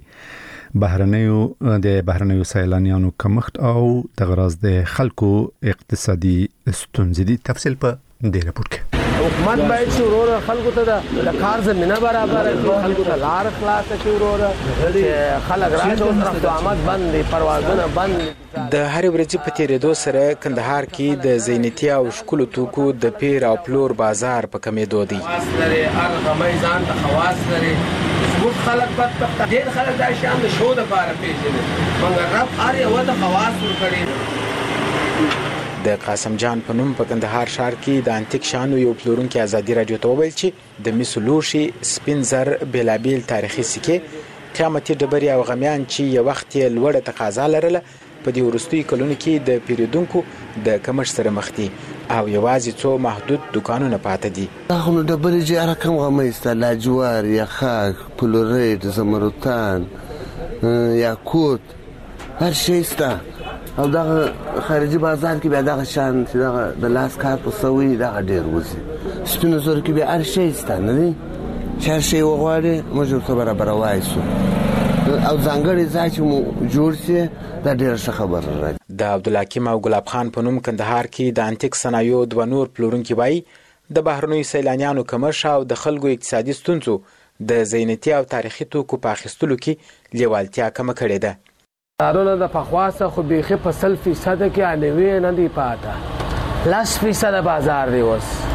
بهرنیو سیلانیانو کمښت او د غراض د خلکو اقتصادي ستونزې دي تفصیل په دې راپور کې حکومت باید شروع خلکو ته د کار زمينه برابر کړي خلکو ته لار خلاص کړي ورو خلک راځي او رفت آمد بند پروازونه بند د هر ورځې په تیریدو سره کندهار کې د زینتي او شکل توکو د پیر او پلور بازار په کمیدو دی هغه میزان د خواص لري زموږ خلک په ډېر خلک د شان د شو د بار پیژني مګر رب اړ یو د خواص ور کړی د قاسم جان په نوم په کندهار ښار کې د انټیک شانو یو پلورونکو ازادي رادیو ته ویل چې د مسلوشي سپین زر بلابل تاریخي سکه قیامتي ډبري او غمیان چې یو وخت لوړه تقاضا لرله په دې ورستي کلونو کې د پیریدونکو د کمښت سره مخ دي او یوازې څو محدود دکانونه پاتې دي هغه ډبري چې رقم غمیسته لاجوار یا خاک پلوریت زمرتان یاقوت هر شي ستا او دا خارجي بازار کې بیا دا شان چې دا د لاس کار په سوي دا ډېر وځي سپینو زور کې بیا هر شي ستانه دي چې هر شي وغواړي موږ ته برابر وایسو او ځانګړي ځای چې مو جوړ شي دا ډېر ښه خبره ده د عبدالحکیم او ګلاب خان په نوم کندهار کې د انټیک صنایعو د نور پلورونکو وایي د بهرنیو سیلانیانو کمښت او د خلکو اقتصادي ستونزو د زینتي او تاریخي توکو په اخیستلو کې لیوالتیا کم کړې ده دارونه د پخواسه خو بیخي په 100% کې انوي نه دی پاته 10% بازار دی اوس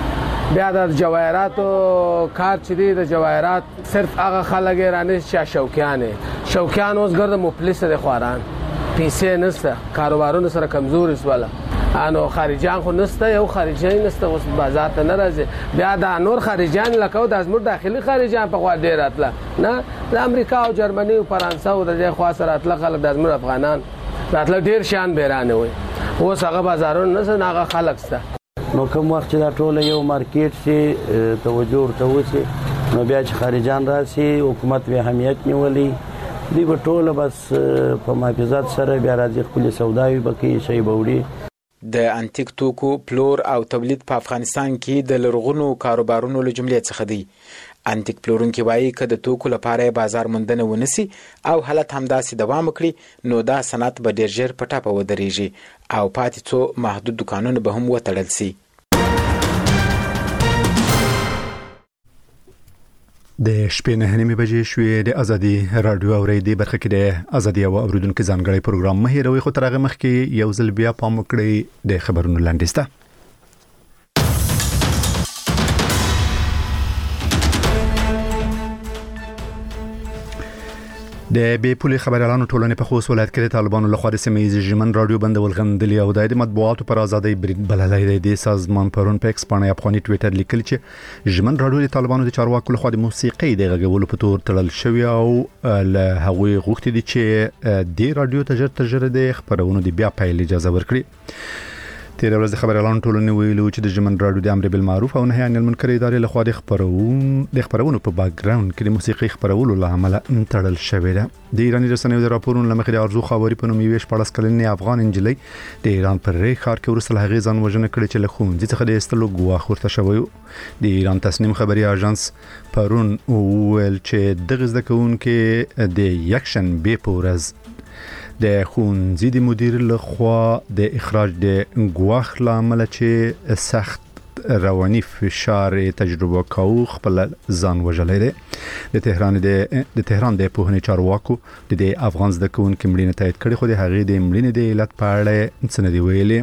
بیا د جواهراتو کار چې دی د جواهرات صرف هغه خلک رانه چې شوکیان اوس ګرځي مفلس دي خواران پیسې نشته کاروبارونه سره کمزوري سواله انو خارجيان خو نشته یو خارجي نشته اوس بازار ته ناراضي بیا د نور خارجيان لکه د ازمر داخلي خارجيان په خوا ډیر اتله نه د امریکا او جرمني او فرانسې او د خوا سره اتله خلک د ازمر افغانان راتله ډیر شان بیرانه وي اوس هغه بازارونه نه هغه خلک سته نو کوم وخت دا ټول یو مارکیټ شي توجه ورته وشي نو بیا چې خارجيان راشي حکومت به اهمیت نیولي دی په ټوله بس په محافظت سره بیا راځي خپل سوداوي بکی شی بوړي د انټیک توکو پلور او تولید په افغانستان کې د لرغونو کاروبارونو له جملې څخه دی. انټیک پلورونکي وایي که د توکو لپاره بازار موندنه ونسی او حالت همداسې دوام وکړي نو دا صنعت به ډېر ژر په ټاپه ودرېږي او پاتې څو محدود دکانونه به هم وتړل سي. د شپې 9:30 بجې شوې د ازادي رادیو اوریدي برخه کې د ازادي او اوریدونکو ځانګړي پروګرام مه هیروي خو ترغه مخ کې یو ځل بیا پام وکړئ د خبرونو لاندې د بي پولي خبريالانو ټولنې په خوست ولایت کې د طالبانو لخوا د سیمې ژمن رادیو بندول غندلي او د مطبوعاتو پر ازادۍ برید بللای دی. سازمان پرون په ایکس باندې افغاني ټوئیټر لیکل چې ژمن رادیو د طالبانو د چارواکو لخوا د موسیقي د غږولو په تور تړل شوی او له هغوی غوښتي دي چې د رادیو تجربه د خبرونو د بیا پیل اجازه ورکړي. تیر ورځ د خبريالانو ټولنې ویلو چې د ژمن رادیو د امر بالمعروف او نهي عن المنکر ادارې لخوا د خبرونو په بیک ګراوند کې د موسیقي خبرولو لامل تړل شوی دی. د ایرانی رسنیو د راپورونو لمخې د ارزو خاوري په نوم یوش 14 کلنې افغان انجلۍ د ایران پر ری ښار کې ورسره هغه ځان وژنه کړې چې له ښوونځي څخه د استلو ګواښ ورته شوی. د ایران تسنیم خبري اژانس پرون ویل چې د غزد کوونکې د یکشن بي پورز د ښوونځي د مدیر لخوا د اخراج د ګواښ لامل چې سخت رواني فشار تجربه کوي خپل ځان وژلې ده. د تهران د پوهنې چارواکو د افغان زده کوونکو مړینه تایید کړي خو د هغې د مړینې د علت په اړه څه نه دی ویلي.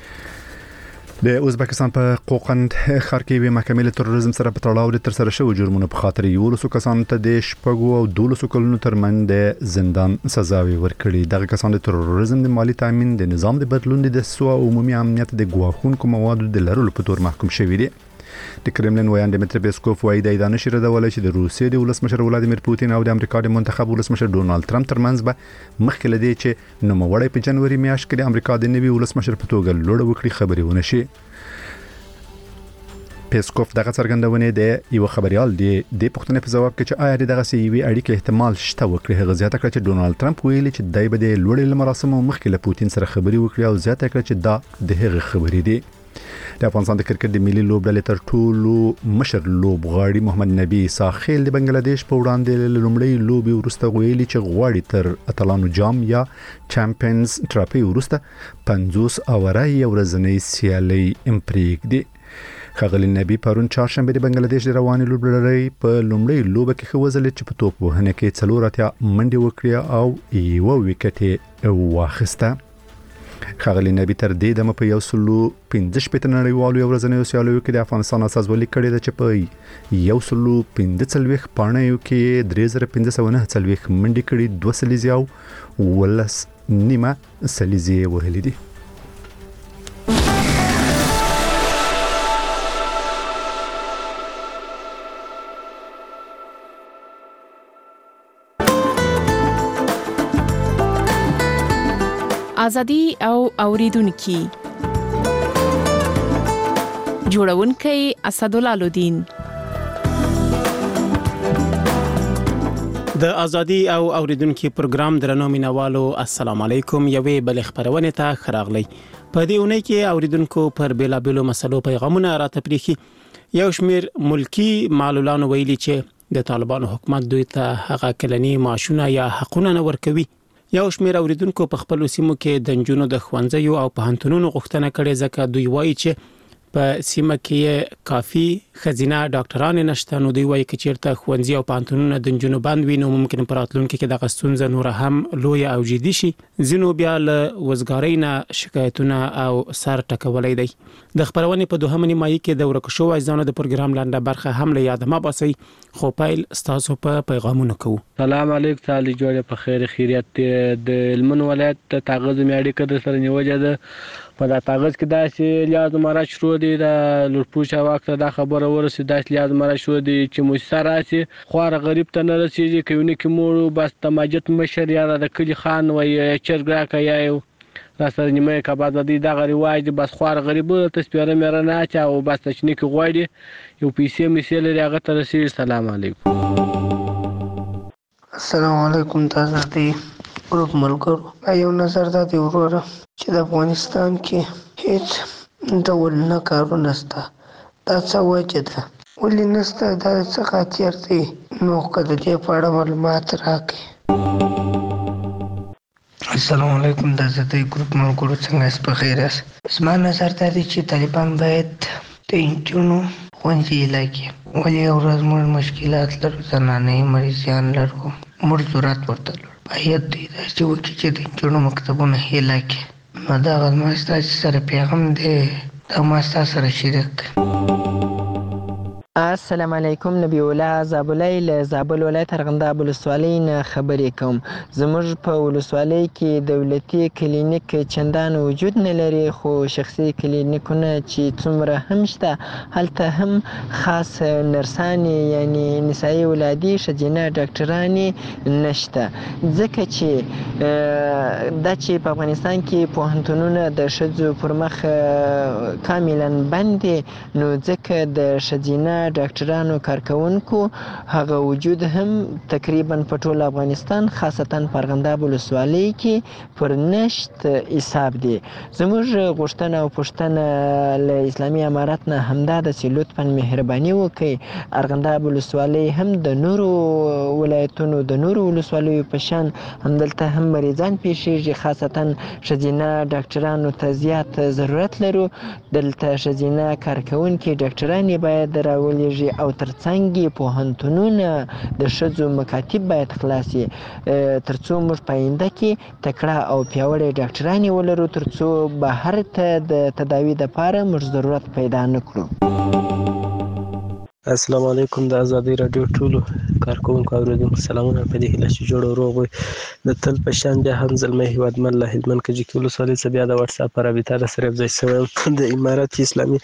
د ازبکستان په قوقند ښار کې وی محکمې له تروریزم سره په تړاو د ترسره شوی جرمونو په خاطر یو لسو کسانو ته د شپږو او 12 کلونو ترمنځ د زندان سزاوي ورکړي. دغه کسان د تروریزم د مالی تامین د نظام د بدلون د سو عمومي امنیت د ګواښونکو موادو د لرلو په تور محکوم شوی دي. د کرملین ویان دمیتری پیسکوف وایي د ایدانه شیر د ولای چې د روسیې د ولسمشر ولادیمیر پوتین او د امریکا د منتخب ولسمشر ډونالد ټرمپ ترمنځ به مخکې لدی چې نوموړی په جنوري میاشت کې د امریکا د نوي ولسمشر په توګه لوړ وکړي خبري ونه شي. پیسکوف دغه څرګندونه د یو خبريال د پښتنې په جواب کې چې آیا دغه سیوی اړیکه احتمال شته وکړي. هغه زیاته کړ چې ډونالد ټرمپ ویلي چې دای به د لوړې مراسمو مخکې له پوتین سره خبري وکړي او زیاته کړ چې دا د هغه خبرې دي. د افغانستان د کرکټ د ملي لوبډلې تر ټولو مشر لوبغاړي محمد نبی ساحل د بنگلاديش په وړاندې لومړی لوبي ورسته ویلي چې غواړي تر اتلانو جام یا چمپionز ټرافي ورسته 50 اوره یو ورځنی سیالي امپریک دي. خغلی نبی پرون چهارشنبه د بنگلاديش د رواني لوبډلې په لومړی لوب کې خوځل چې په توپ وهنه کې څلورتیا منډي وکړه او یو وکټ واخیسته. خغلی نبی تر دې دمه په 115 نړیوالو ورځنیو سیالیو کې د افغانستان اساسولي کړي د چې په 115 پاڼې کې 3509 منډي کړي 2 سلیزي او ولس نیمه سلیزي وهلې دي. ازادي او اوریدونکو جوړونکي اسدالله لودین. د ازادي او اوریدونکو پروګرام درنو مینوالو السلام علیکم. یوې بل خبرونه ته خراغلی په دې اونۍ کې اوریدونکو پر بیلابلو مسلو پیغامونه راته پریخي. یو شمیر ملکی معلولان ویلي چې د طالبانو حکومت دوی ته هغه کلنی معاشونه یا حقونه نه ورکوي. یو شمیر اوریدونکو په خپل سیمو کې د جنونو د خوانځيو او پهنټونونو غوښتنه کړې ځکه دوی وایي چې په سیمه کې کافي خزینه ډاکټران نشته، نو دوی وایي چې چیرته ښوونځي او پانتونونه د نجونو بند وي نو ممکن په راتلونکي کې د ستونزه نور هم لوی او جدي شي. ځینو بیا له وزګارۍ نه شکایتونه او سر ټکولای دي. د خبرونې په دوهمه نیمایي کې د ورکو شو ځانو د پروګرام لاندې برخه هم له یاد ما باسي، خو پیل ستاسو په پیغامونو کوو. سلام علیکم، تعالی جوړه په خیر خیریت. د هلمند ولایت تاغز میاړي کده سره نیوجه ده په دا تاغز کې داسې لیاز مراد شروع دي د لورپوشا وخت دا خبره ورسې داسې لیاز مراد شروع دي چې مؤسسه راسي خوار غریب ته نه رسیږي، کوي کې مور بس تماجت مشر یا د کلی خان وای چرګا کیا یو را سره نیمه کباب د دا غری وای بس خوار غریب ته سپیره مېره نه چا او بس چني کې غوړي یو پیسې مثال لري هغه ته رسیږي. السلام علیکم. السلام علیکم. تاسو ته ګروپ ملګرو یو نظر دا دی وروره چې د افغانستان کې هیڅ ډول نه کارونه نشته. دا څه وجه ده؟ ولې نشته؟ دا څه خاطر دی؟ نو که د دې په اړه معلومات راکړئ. السلام علیکم. دا زه د ګروپ ملګرو څنګه یاست؟ په خیر یاست؟ زما نظر دا دی چې طالبان باید د نجونو ښوونځي علاقې ولې یو ورځ موږ مشکلات لرو، زنانې مریضیان لرو، موږ ضرورت ورته لرو، باید دی داسې وکړي چې د نجونو مکتبونه هیله کړي. نو دغه زما ستاسو سره پیغام دی، دا ما ستاسو سره شریک کړي. السلام علیکم. نبی الله زابلای له زابل ولایت ارغنداب ولسوالۍ نه خبرې کوم. زموږ په ولسوالۍ کې دولتي کلینیک چندان وجود نه لري، خو شخصي کلینیکونه چې څومره هم شته هلته هم خاص نرسانې یعنی نسایي ولادي ښځینه ډاکټرانې نشته، ځکه چې دا چې په افغانستان کې پوهنتونونه د ښځو پر مخ کاملا بند دي، نو ځکه د ښځینه ډاکټرانو کارکونکو هغه وجود هم تقریبا په ټول افغانستان خاصتا په ارغنداب ولسوالۍ کې پر نشت حساب دي. زموږ غوښتنه او پوښتنه له اسلامي امارت نه همدا ده چې لطفا مهرباني وکړي ارغنداب ولسوالۍ هم د نورو ولایتونو د نورو ولسوالیو په شان همدلته هم مریضان پیښیږي، خاصتا ښځینه ډاکټرانو ته زیات ضرورت لرو. دلته ښځینه کارکونکي ډاکټرانې باید راولېږي او ترڅنګ پوهنتونونه د ښځو مکاتب باید خلاص شي ترڅو موږ په آینده کې تکړه او پیاوړې ډاکټرانې ولرو، ترڅو بهر ته د تداوي لپاره موږ ضرورت پیدا نه کړو. السلام علیکم. د ازادي رادیو ټولو کارکونکو اوریدونکو سلامونه، په دې هیله چې جوړ او روغ وي. د تل په شان بیا هم زلمی هیوادمل له هلمند کجکي ولسوالۍ څخه بیا د واتساپ په رابطه در سره یوځای شوی د امارت اسلامي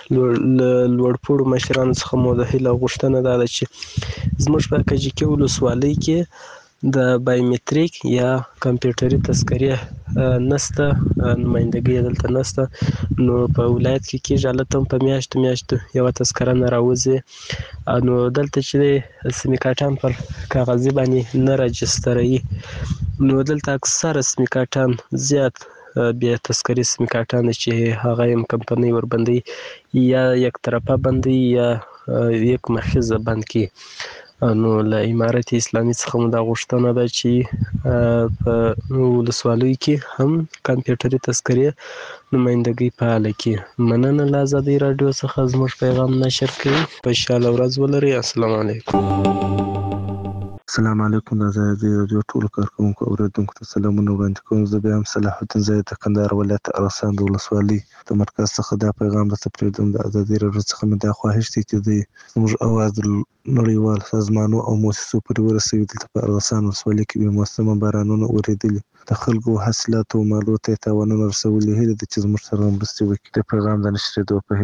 لوړپوړو مشرانو څخه مو د هیله غوښتنه دا ده چې زموږ په کجکي ولسوالۍ کې د بایومتریک یا کمپیوټري تذکرې نشته، نمایندګي دلته نشته. نو په ولایت کې کېږي هلته هم په میاشتو یوه تذکره نه راوځي، نو دلته چې سمې کارټان پر کاغذي باندې نه راجستروي، نو دلته اکثره سمې کارټان زیات بیا تذکرې سمې کارټان چې هغه هم کمپنۍ وربندوي یا یک طرفه بندوي یا یک مخیزه بند کړي. نو له امارت اسلامي څخه مو دا غوښتنه ده چې په ولسوالیو کې هم کمپیوټري تذکرې نمایندګي فعاله کړي. مننه له ازادي راډیو څخه زموږ پیغام نشر کړي. خوشحاله ورځ ولرئ. السلام علیکم. السلام علیکم. د ازادي راډیو ټولو کارکونکو اوریدونکو ته سلامونه وړاندې کوم. زه بیا هم صلاح الدین زاهد د کندهار ولایت ارغسان د ولسوالۍ د مرکز څخه دا پیغام درته پرېږدم. د ازادي راډیو څخه مې دا خواهش دی چې د زموږ اواز نړیوال سازمانونو او مؤسسو پورې ورسوي. دلته په ارغسان ولسوالۍ کې بې موسمه بارانونه اورېدلي، د خلکو حاصلاتو او مالو ته تاوانونه رسولي. هیله ده چې زموږ سره مرستې وکړي د پیغام د نشرېدو په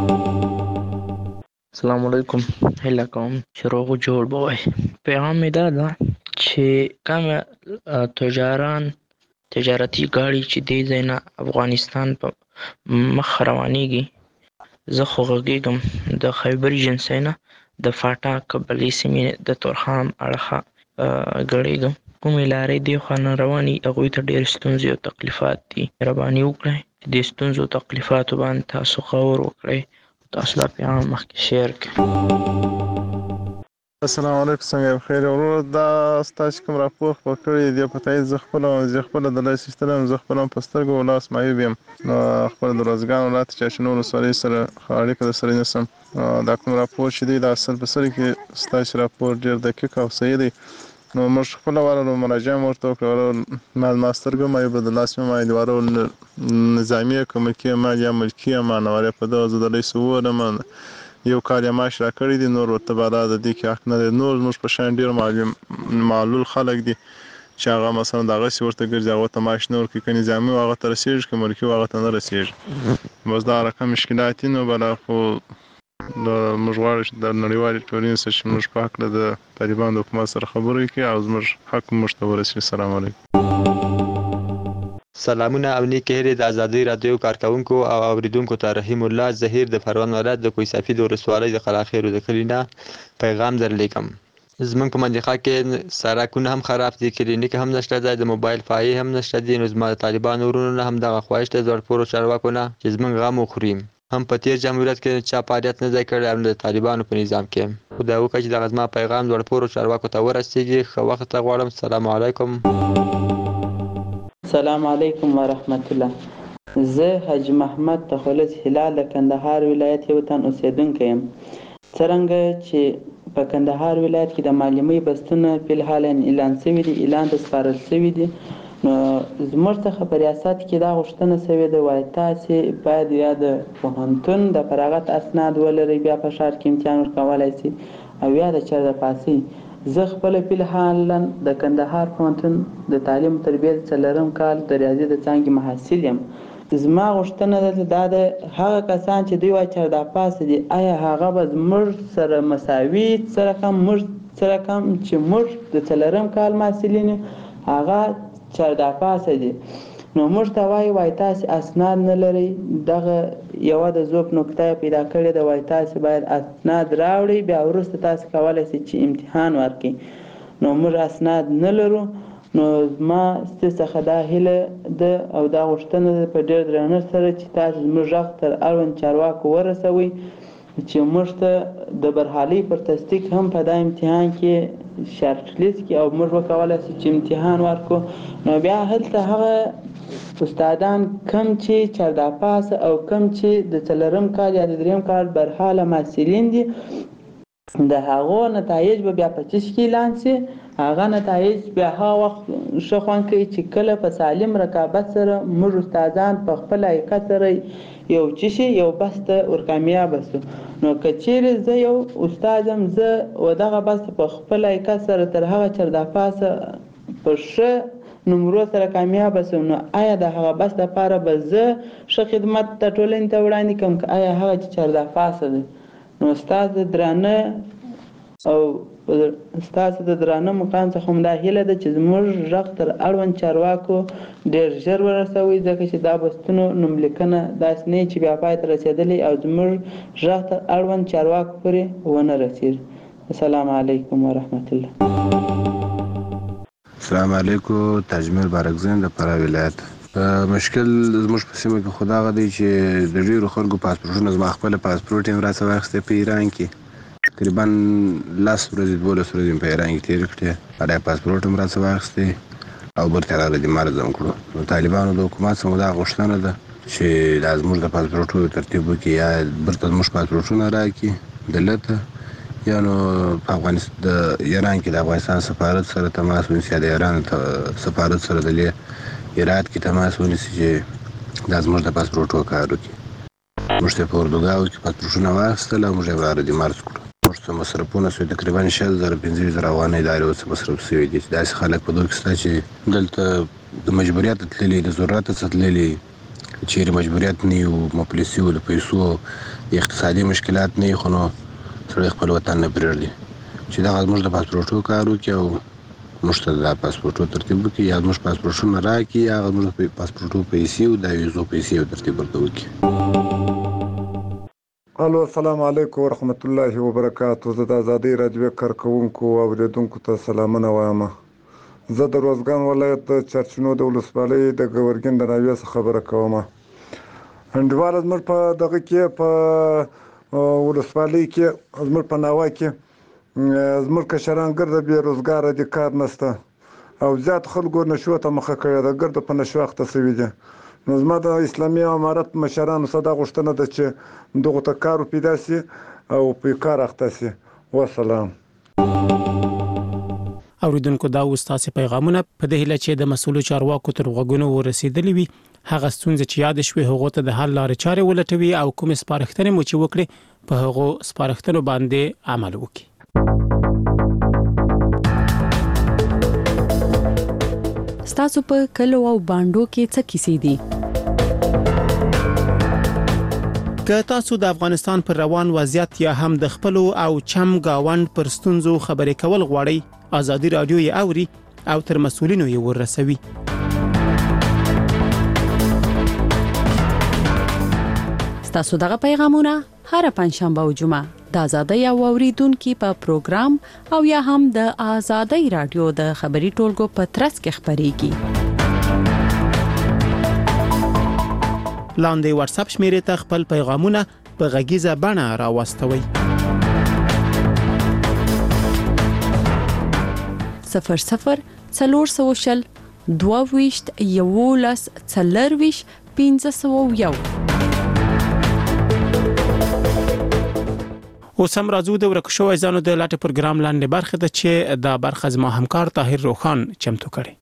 هیله. السلام علیکم. هیله کوم چې روغ جوړ به وای. پیغام مې دا ده چې کوم تجارتي ګاډي چې دې ځای نه افغانستان په مخ روانېږي، زه خو غږېږم د خیبر ایجنسۍ نه د فاټا قبلې سیمې د تورخم اړخه ګړېږم. کومې لارې دې خوا نه روانې هغوی ته ډېر ستونزې او تکلیفات دي. مهرباني وکړئ د ستونزو او تکلیفاتو باندې تاسو غور وکړئ، تاسو دا پیغام مخکې شیر کړئ. السلام علیکم، څنګه بخیر ورور. دا ستاسو کوم راپور وکړی دی په تای خپل د لای سیستم خپل په سترګو ولاس مایو بیم نو خپل د روزګان ولایت چې شنو رسولي سره اړیکه سره نسم. دا کوم راپور چې دی د اصل په سر کې ستاسو راپور ډیر دقیق او صحیح دی. نو موږ خپل ورو مراجعه ورته وکړو مال ماسترګو مایو د لاس مې د ورو نظامی کومکی ما یا ملکی ما نواره په دغه د لای سوره من یو کار یې ماش را کړی دي. نور ورته بعد د دې کې حق نه دی. نور موږ په شان ډیر معلول خلک دي چې هغه مثلا دغه ورته ګرځي هغه ته ماش نور کې کني ځامي هغه تر رسیږي که ملکی هغه ته نه رسیږي. بس دا رقم مشکلات نو بل خو د مجوړ د نړیوال ټولنې سره چې موږ پاک له د طالبان حکومت سره خبرې کوي او زموږ حق مشتور شي. السلام علیکم. سلامونه او نیک هیلې د ازادي رادیو کارکونکو او اوریدونکو ته. رحیم الله زهیر د پروان ولایت د کوی سفید ولسوالۍ د قلاخیرو د کلینا پیغام درلیکم. زمونږ په منځخه کې سړکونه هم خراب دي، کلینیک هم نشته دی، د موبایل فای هم نشته دی. نو زما د طالبان ورونو هم دغه خواهش د زړ پورو چارواکو نه چې زمونږ غم وخوریم. هم په تیر جمهوریت کې چا فعالیت نه دی کړی او د طالبانو په نظام کې. خدای وکړي چې دغه زما پیغام زړ پورو چارواکو ته ورسیږي. ښه وخت غواړم. السلام علیکم. السلام علیکم ورحمت الله. زه حاجی محمد تخلص هلال د کندهار ولایت یو تن اوسیدونکی یم. څرنګه چې په کندهار ولایت کې د معلمي بستونه په الحال اعلان شوی دی، اعلان د سپارل شوی دی، نو زموږ څخه په ریاست کې دا غوښتنه شوې ده وایي تاسې باید یا د پوهنتون د فراغت اسناد ولرئ بیا په ښار کې امتحان ورکولی شي او یا د چېرته پاسئ. زه خپله فلحالا د کندهار پوهنتون د تعلیم و تربیت 4م کال د ریاضي د څانګې محصل یم. زما غوښتنه ده دا د هغه کسان چې دوی وایي چېرته پاسه دي آیا هغه به زموږ سره مساوي سره کم چې موږ د 4م کال محصلین هغه چېرته پاسه دي. نو موږ ته وایي تاسې اسناد نه لرئ. دغه یوه د ذوب نکته پیدا کړې ده وایي تاسې باید اسناد راوړئ بیا وروسته تاسې کولی شئ چې امتحان ورکړئ. نو موږ اسناد نه لرو. نو زما ستاسو څخه دا هیله ده او دا غوښتنه ده په ډېر درنښت سره چې تاسو زموږ غږ تر اړوند چارواکو ورسوئ چې موږ ته د برحالۍ پر تصدیق هم په دا امتحان کې شارټ لیست کې او موږ وکولی شو چې امتحان ورکړو. نو بیا هلته هغه استادان کم چې چېرته پاسه او کم چې د 4م کال یا د 3م کال برحاله محصلین دي د هغو نتایج به بیا په چیش کې اعلان شي. هغه نتایج بیا هغه وخت ښه خوند کوي چې کله په سالم رقابت سره موږ استادان په خپل حقیقت سره یو چیشي یو بس ته ورکامیابه شو. نو که چیرې زه یو استاد یم زه و دغه بس په خپل حقیقت سره تر هغه چېرته پاسه په ښه نمرو سره کامیابه شم نو آیا د هغه بس لپاره به زه ښه خدمت د ټولنې ته وړاندې کړم که آیا هغه چې چېرته پاسه دی. نو ستاسو درانه او ستاسو د درانه مقام څخه هم دا هیله ده چې زموږ غږ تر اړوند چارواکو ډېر ژر ورسوئ ځکه چې دا بستونو نوملیکنه داسې نه چې بیا پای ته رسېدلی او زموږ غږ تر اړوند چارواکو پورې ونه رسېږي. السلام علیکم ورحمت الله. السلام علیکم. تاجمل بارکزین د فراه ولایت. مشکل زموږ په سیمه کې خو دا دی چې د ډېرو خلکو پاسپورټونه زما خپل پاسپورټ یې راڅخه واخیستی په ایران کې تقریبا 10 ورځې 12 ورځې په ایران کې تېرې کړې. هغه پاسپورټ هم راڅخه واخیستی او برته راغلی د مرزم کړو. نو طالبانو د حکومت څخه دا غوښتنه ده چې دا زموږ د پاسپورټونو ترتیب وکړي یا برته زموږ پاسپورټونه راکړي دلته یا نو په افغانستان د ایران کې د افغانستان سفارت سره تماس ونیسي یا د ایران سفارت سره د هرات کې تماس ونیسي چې دا زموږ د پاسپورټو کار وکړي. موږ ته په اردوګاو کې پاسپورټونه واخیستل او موږ یې راردي مرز کړو. موږ ته مصرفونه شوي تقریبا 6,000-15,000 افغانۍ دا اوس مصرف شوي دي. داسې خلک په دغه کې شته چې دلته د مجبوریت تللي د ضرورت څخه تللي چیرې مجبوریت نه وي مفلسي وو د پیسو اقتصادي مشکلات نه وي خو نو سړی خپل وطن نه پرېږدي چې دغه زموږ د پاسپورټو کار وکړي او موږ ته د پاسپورټو ترتیب وکړي یا زموږ پاسپورټونه راکړي یا زموږ د پاسپورټو پیسې او د ویزو پیسې ترتیب ورته وکړي. الو السلام علیکم ورحمت الله وبرکاتو. زه د ازادۍ راډیو کارکوونکو او اوریدونکو ته سلامونه وایم. زه د روزګان ولایت د چرچنو د ولسوالۍ د ګورګین د ناوې څخه خبره کوم. انډیواله زموږ په دغه کې په ولسوالۍ کې زموږ په ناوه کې زموږ کشران ګرده بېروزګاره دي، کار نشته او زیات خلکو نشو ته مخه کړې ده، ګرده په نشو اخته شوي دي. نو زما د اسلامي امارت مشرانو څخه دا غوښتنه ده چې دغو ته کار پیدا شي او په کار اخته شي. والسلام. اوریدونکو دا تاسو پیغامونه په دې هیله چې د مسؤلو چارواکو تر غوږونو ورسېدلې وي، هغه ستونزې چې یاد شوي هغه ته د حل لارې چارې ولټوي او کوم سپارښتنې مو چې وکړي په هغه سپارښتنو باندې عمل وکړي. ستاسو په کلو او باندو کې څه کیسې دي؟ که تاسو د افغانستان پر روان وضعیت یا هم د خپل او چم گاوند پر ستونزو خبرې کول غواړئ، آزادي رادیو یې اوري او تر مسؤلینو یې ورسوي. ستاسو دغه پیغامونه هر پنځشنبه او جمعه د آزادۍ او اوریدونکو په پروګرام او یا هم د آزادۍ رادیو د خبري ټولګو په ترڅ کې خبريږي. لاندې واتس اپ شمیرې ته خپل پیغامونه په غږیزه بڼه راوستوي. 00 400 22 11 40 501. اوس هم راځو د ورکشو ځانو د لاټ پروګرام لاندې برخه ده چې دا برخه زما همکار طاهر روخان چمتو کړي.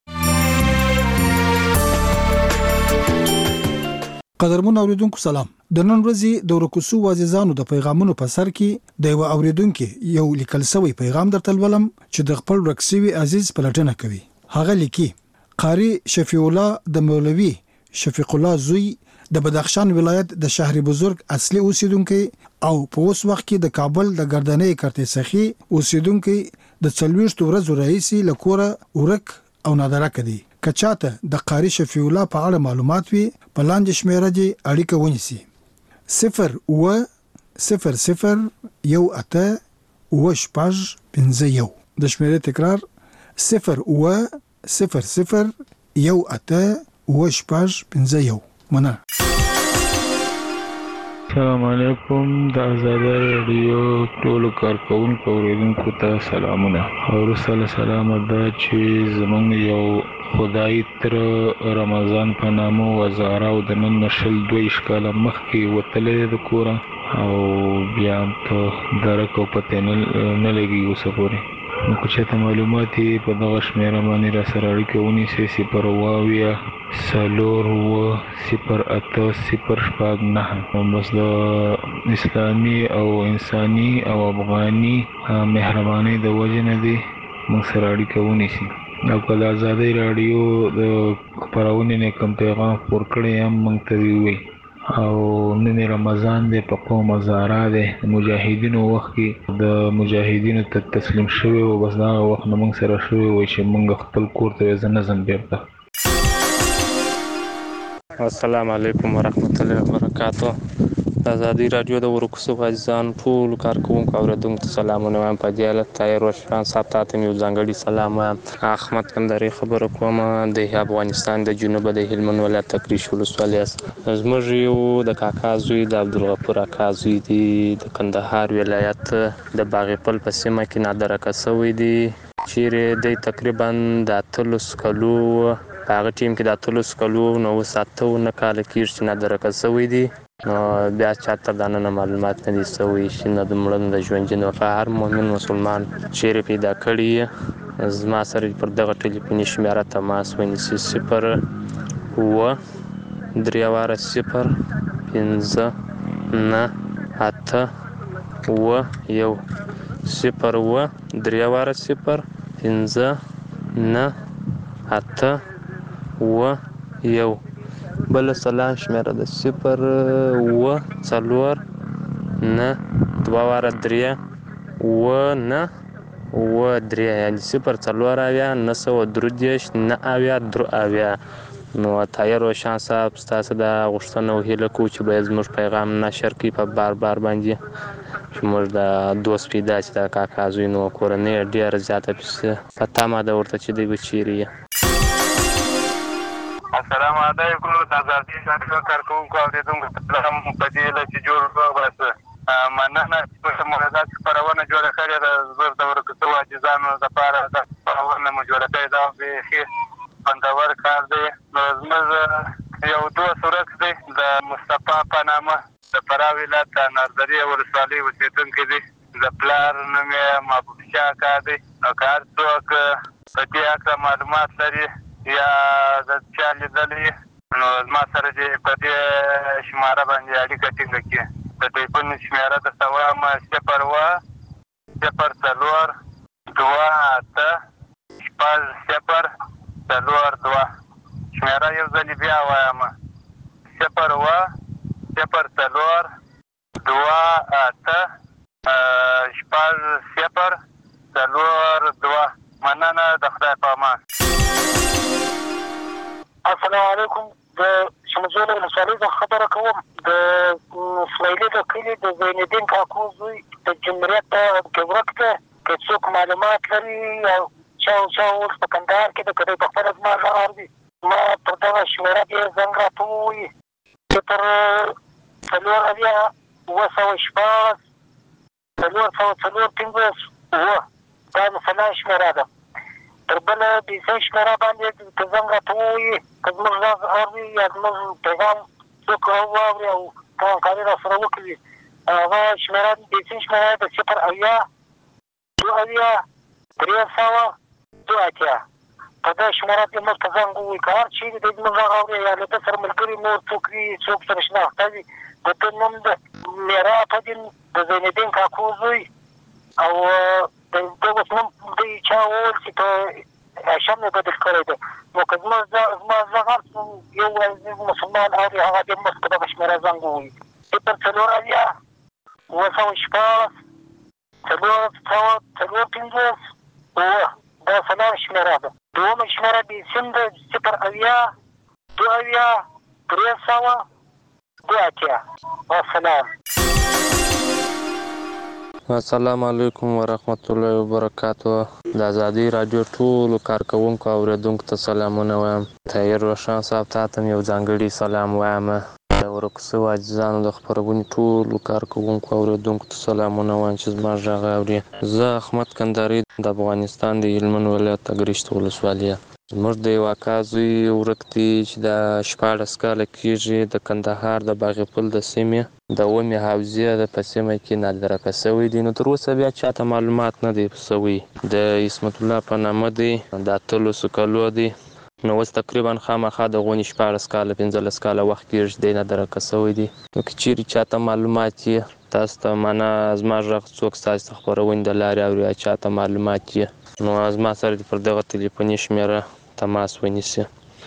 قدرمن اوریدونکو سلام. د نن ورځې د ورکشو وازیزانو د پیغامونو په سر کې د یو اوریدونکو یو لیکل شوی پیغام درته ولم چې د خپل رکسوي عزیز پلټنه کوي. هغه لیکي قاری شفیع الله د مولوی شفیق الله زوی د بدخشان ولایت د شهر بزرگ اصلي اوسیدونکو او په اوس وخت کې د کابل د ګردنۍ کرتسخي اوسیدونکو د 40 ورځې رئیسي لکوره ورک او نادره کړي. کچاته د قاری شفیع الله په اړه معلومات وي په لاندې شمیره دي اړیکه ونیسي 01001 د شمیره تکرار 01001 مننه. السلام علیکم. د آزادۍ رادیو ټولو کارکونکو اوریدونکو ته سلامونه. او سلام دا چې زمونږ یو خدای تر رمضان په نامو وزاره او د نن نشل 2 کاله مخکې وتلې د کوره او بیا ته درک او پته نه لګي اوسه پورې. نو که چېرته معلومات په دغه شمیره باندې را سره اړیکه ونیسئ 0 0800 بس د اسلامي او انساني او افغاني مهرباني د وجه نه دی موږ سره اړیکه ونیسئ. او که د آزادۍ رادیو د خپرونې نه کوم پیغام خپور کړی هم موږ ته ووایي. او نن رمضان دی، په قوم هزاره دی، مجاهدینو وخت کې د مجاهدینو ته تسلیم شوی او بس دا وخت نه موږ سره شوی وای چې موږ خپل کور ته ځنه بیرته. السلام علیکم ورحمت الله وبرکاتہ. د آزادۍ رادیو د ورکشو عزیزان ټول کارکونکو اوریدونکو ته سلامونه وایم. په دې حالت طاهر روشن صاحب ته یو ځانګړي سلام وایم. احمد کندهاري خبره کوم د افغانستان د جنوب د هلمند ولایت تکریش ولسوالۍ. زموږ یو د کاکا زوی د عبدالغفور اکا زوی دی د کندهار ولایت د باغپل په سیمه کې نادره شوی دی چیرې د تقریبا د 13 کلو په هغه ټیم کې د 13 کلو نو 7 کال کې چې نادره شوی دی. نو بیا چاته د نن معلومات نه دي سوي چې نه د مړن د ژوندون په هر مؤمن مسلمان چیرې پیدا کړي. زما سره پر دغه ټلیفوني شمیره تماس ونیسي 0 و 3 0 5 9 8 و 1 0 و 3 0 5 9 8 و 1. بل سلام شمیره د 0 و 4 9 2 3 و 9 و 3 یعنی 0 4 اویا 9 9 نو طاهر روشن صاحب ستاسو د غوښتنو هیله کو چې باید زموږ پیغام نشر کړي په بار باندې چې موږ د دوست پیدا چې د کاکا زوی نو کورنۍ ډېره زیاته پته ما د ورته چې دی بچیری. السلام علیکم. د آزادۍ رادیو کارکونکو اوریدونکو ته هم په دې لاره چې جوړ وباسه مننه چې په مولدات خبرونه جوړه کړې ده. زه د عزیزانو لپاره د خپرونه مو جوړه کړې ده او بیخي خوندور کار دی. نو زموږ یو دوست ورک دی د مصطفی په نامه د فراه ولایت د ناردري ولسوالۍ اوسېدونکی دی. د پلار نوم یې محبوب شاه اکا دی. نو که هر څوک په دې هکله معلومات لري یا د چا لیدلی نو زما سره دې په دې شماره باندې اړیکه ټینګه کړي. د ټلیفون شمېره درته وایم 020486042 شمېره یو ځلې بیا وایم 020486042. مننه، د خدای په امان. السلام علیکم. د شمجول ولسوالۍ څخه خبره کوم. د اسماعیلي د کلي د زینالدین کاکو زوی د جمهوریت کې ورک دی. که څوک معلومات لري او چا اوس په کندهار کې د که دی په خپله زما غږ اوري ما پر دغه شمېره دې زنګ راته ووایي 040145454 دا د فلان شمېره ده. تر بله بیسۍ شمېره باندې که زنګ راته ووایي که زموږ غږ اوري یا زموږ پیغام څوک واوري او همکاري راسره وکړي هغه شمېره بیسۍ شمېره د 080-2-300-2 په دې شمېره دې موږ ته زنګ ووایي. که هر چېرې دی زموږ غږ اوري یا له ده سره ملګري نور څوک وي څوک سره شناخته وي د ده نوم د میرات الدین د زینالدین کاکو زوی او د اوس نوم دوی چا وویل چې په هاشم یې بدل کړی دی. نو که زما زغ هر یو مسلمان اوري هغه دې موږ په دغه شمېره زنګ ووایي 040-2-450-4 دا فلان شمېره ده. دومه شمېره د سیم ده 080-2-300-2. والسلام. السلام علیکم ورحمت الله وبرکاتو. د ازادي راډیو ټولو کارکوونکو او اورېدونکو ته سلامونه وایم. طاهر روشن صاحب ته هم یو ځانګړي سلام وایم. د ورکو سوو عزیزانو د خپرونې ټولو کارکوونکو او اورېدونکو ته سلامونه وایم چې زما غږ اوري. زه احمد کندهاري د افغانستان د هلمند ولایت اګرشت ولسوالي. زموږ د یو اکا زوی ورک دی چې د 14 کاله کېږي د کندهار د باغپل د سیمې د اومې حوزې د په سیمه کې نادرکه شوی دی. نو تر اوسه بیا چاته معلومات نه دی شوی. د عصمت الله په نامه دی، د 18 کالو دی. نو اوس تقریبا خامخا د غونې 14 کاله 15 کاله وخت کېږي دی نادرکه شوی دی. نو که چیرې چاته معلومات یې تاسو ته معنا زما غږ څوک ستاسو د خپرونې د لارې اوري یا چاته معلومات یې نو زما سره دې پر دغه تلیفوني شمېره تماس ونیسي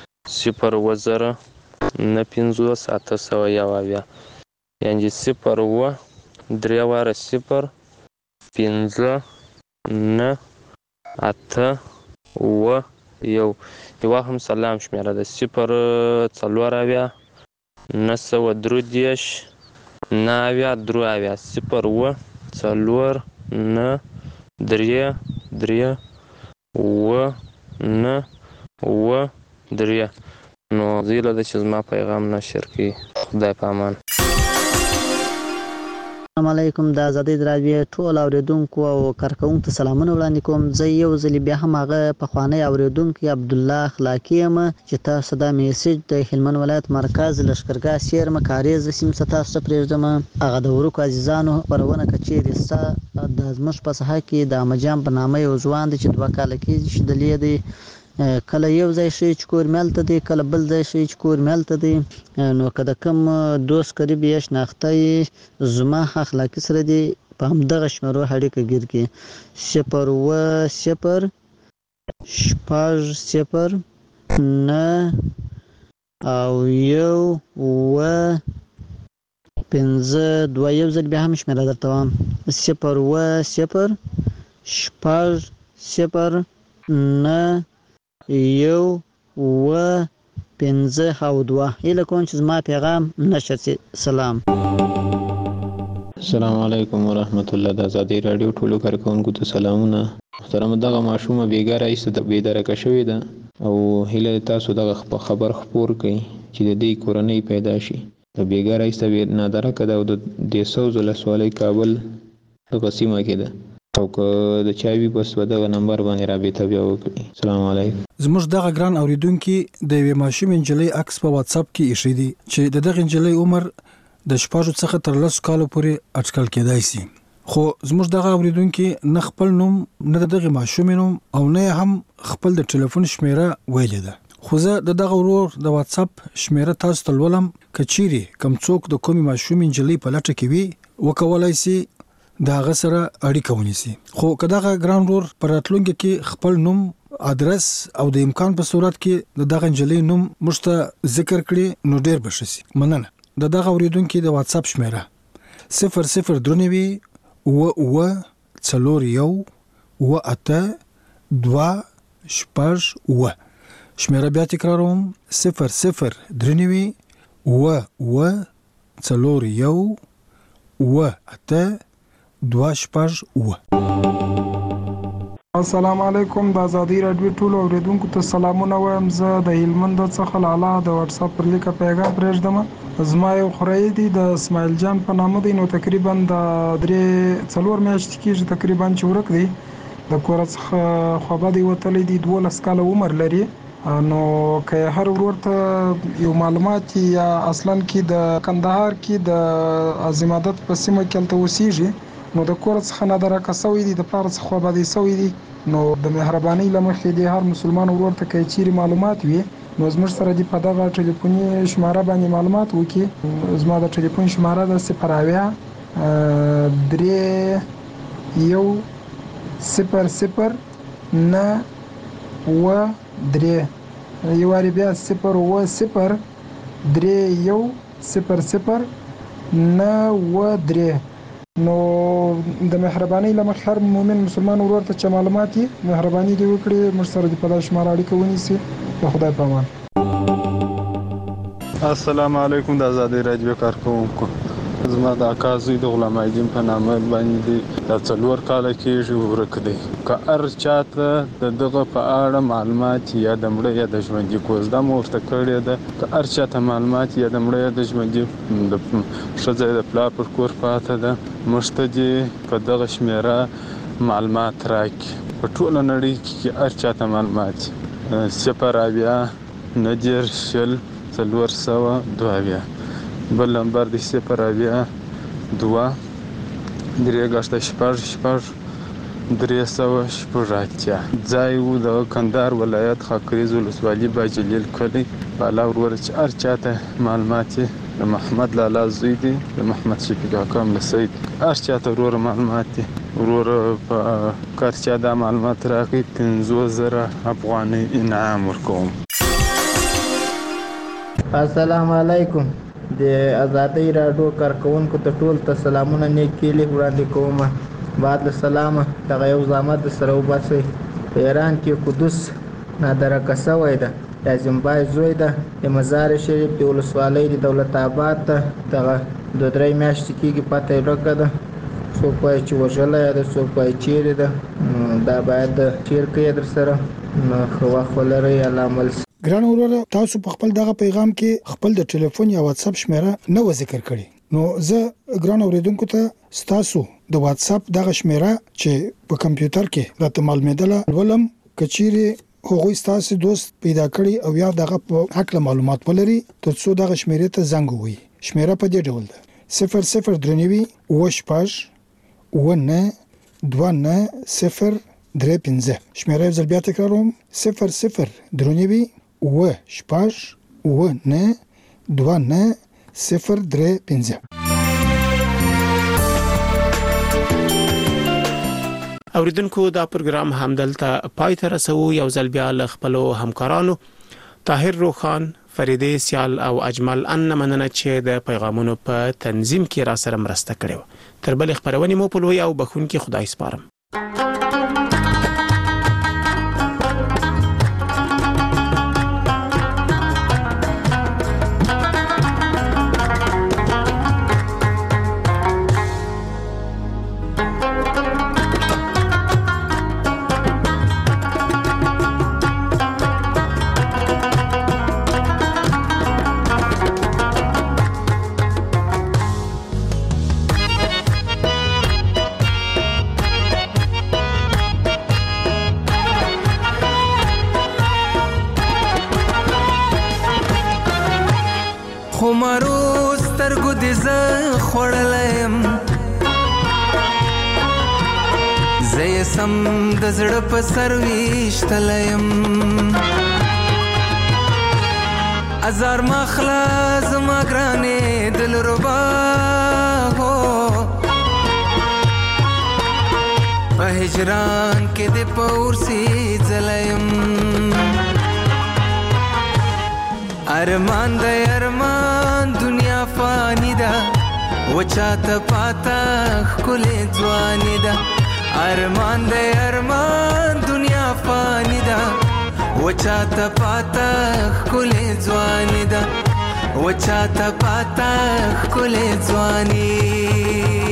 020-950-801 یعنې 020-350-801. یوه هم سلام شمېره ده 020-950-303 نو زه هیله ده چې زما پیغام نشر کړي. خدای په امان. السلام علیکم. د ازادي راډیو ټول اوریدونکو او کارکوونکو ته سلامونه وړاندې کوم. زه یو ځل بیا هم هغه پخوانی اوریدونکی عبدالله اخلاقی یم چې تاسو دا میسج د هلمند ولایت مرکز لښکرګاه سیرمه کاریز سیمې څخه تاسو ته پرېږدم. هغه د ورکو عزیزانو خپرونه که چیرې ستا د زموږ په ساحه کې د احمدجان په نامه یو ځوان دی چې 2 کاله کېږي چې دلې دی کله یو ځای شي چې کور ملته دی کله بل ځای شي چې کور ملته دی. نو که د کوم دوست قریب یې شناخته یې زما اخلاقي سره دی په همدغه شمېرو اړیکه ګیر کړي 010-9-1-5-2 یو ځل بیا هم شمېره درته وایم 010-9-1-5-2 هیله کوم چې زما پیغام نشر شي. سلام. السلام علیکم ورحمت الله. د ازادي راډیو ټولو کارکوونکو ته سلامونه. محترم دغه ماشومه بیګاره ایسته د بیدارکه شوې ده او هیله تاسو دغه خبر خپور کړئ چې د دې کورنۍ پیدا شي. د بیګاره ایسته نادرکه ده او د 200 ولسوالۍ کابل دغه سیمه کې ده. او که د چا وي بس په دغه نمبر باندې رابطه بیا وکړي. السلام علیکم. زموږ دغه ګران اوریدونکو د یوې ماشوم انجلۍ عکس په واتس اپ کې ایښی دی چې د دغه انجلۍ عمر د 6 څخه تر 10 کالو پورې اټکل کېدای شي. خو زموږ دغه اوریدونکو نه خپل نوم نه دغه ماشوم نوم او نه هم خپل د ټلیفون شمیره ویلې ده. خو زه د دغه ورور د واتس اپ شمیره تاسو ته ولولم کچيري کم څوک د کومې ماشوم انجلۍ په لټه کې وي وکولای شي دا غسر اړیکه ونیسي. خو کداغه ګران رور پر راتلونکي کې خپل نوم ادرس او د امکان په صورت کې دغه انجلۍ نوم مشته ذکر کړي نو ډیر بشسي. مننه. دغه اوریدونکو د واتس اپ شمیره 00 و څلور یو و اته 2 شپږ و. شمیره بیا تکراروم 00 و څلور یو و اته 2 شپږ و. السلام علیکم. د ازادي رادیو ټول اوریدونکو ته سلامونه وایم. زه د هلمند څخه لاله د واتس اپ پر لیکه پیغام پرېږدم. زما یو خورای دی د اسماعیل جان په نامه دی. نو تقریبا د 3-4 میاشتې کېږي تقریبا چې ورک دی. د کور څخه خوابه دی وتلی دی. 12 کاله عمر لري. نو که هر ورور ته یو معلومات یا اصلا کې د کندهار کې د عظیمادت په سیمه کې تل اوسېږي نو د کور څخه نه درکه سوی دي د پاره څخه باندې سوی دي. نو د مهرباني لمخې د هر مسلمان ورور ته کې چیرې معلومات وي نو زموږ سره دی په دغه ټلیفوني شماره باندې معلومات وکي. زما د ټلیفون شماره د 0 یواری بیا 0 نو د مهرباني لمخ هر مؤمن مسلمان ورور ته چې معلومات مهرباني دی وکړي موږ سره د پداش شماره اړیکه ونیسي. په خدای پامان. السلام علیکم. د ازادي رادیو کارکونکو زما د اکا زوی د غلام ایدین په نامه باندې د 4 کاله کېږي ورک دی. که هر چاته د دغه په اړه معلومات یا د مړه یا د ژوندي کوزده مو ورته کړې ده که هر چاته معلومات یا د مړه یا د ژوندي د ښځې د پلار پر کور پاته ده موږ ته دې په دغه شمیره معلومات راکړي. په ټوله نړۍ کې هر چاته معلومات 0-20-402 بل نمبر دی 0-2 3-8 ځای وو د کندهار ولایت خاکریز ولسوالي باجلیل کلی. بالا ورور چې هر چاته معلومات د محمد لالا زوی دی د محمد شفیق حکم لسید هر چاته ورور معلومات دی ورور په کارچا دا معلومات راکړي 50,000 افغاني انعام ورکوم. السلام علیکم. د ازادي رادیو کارکونکو ته ټول ته سلامونه نیکیلي وړاندې کوم. بعد السلام دغه یو زحمت سره وباسي. په ایران کې قدس نادرکه سوی ده د زمبای زوی ده د مزار شریف د ولسوالۍ د دولت آباد ته دغه 2-3 میاشتې کېږي پته ورکه ده. څوک وایي چې وژلی ده څوک وایي چیرې ده. دا باید شیر کوي در سره نو ښه وخت ولرئ. الله عمل. ګران وروره تاسو په خپل دغه پیغام کې خپل د ټلیفون یا واتس اپ شمیره نه و ذکر کړی. نو زه ګران اوریدونکو ته تاسو د واتس اپ دغه شمیره چې په کمپیوټر کې راته معلومېدله ولم کچيري هغوی تاسو دوست پیدا کړی او یا دغه په حق معلومات ولري ترڅو دغه شمیره ته زنګ ووهي. شمیره په دې ډول ده 00 شمیره یې بیا تکراروم 00 اوریدونکو دا پروګرام همدلته پای ته رسو. یو ځل بیا له خپلو همکارانو طاهر روخان، فریده سیال او اجمل ان مننه چې د پیغامونو په تنظیم کې را سره مرسته کړې. تر بل خبرونه مو په لوی او بخونکي خدای سپارم. زه سم د زړه په سر ویشتلیم ازار مخلا زما ګرانې دلربا هو په هجران کې د پورسي ځلیم ارمان د ارمان دنیا فانی ده وچاته پاتا ښکلې ځواني ده ارمان د ارمان دنیا فانی ده وچاته پاتا ښکلې ځواني ده وچاته پاتا ښکلې ځواني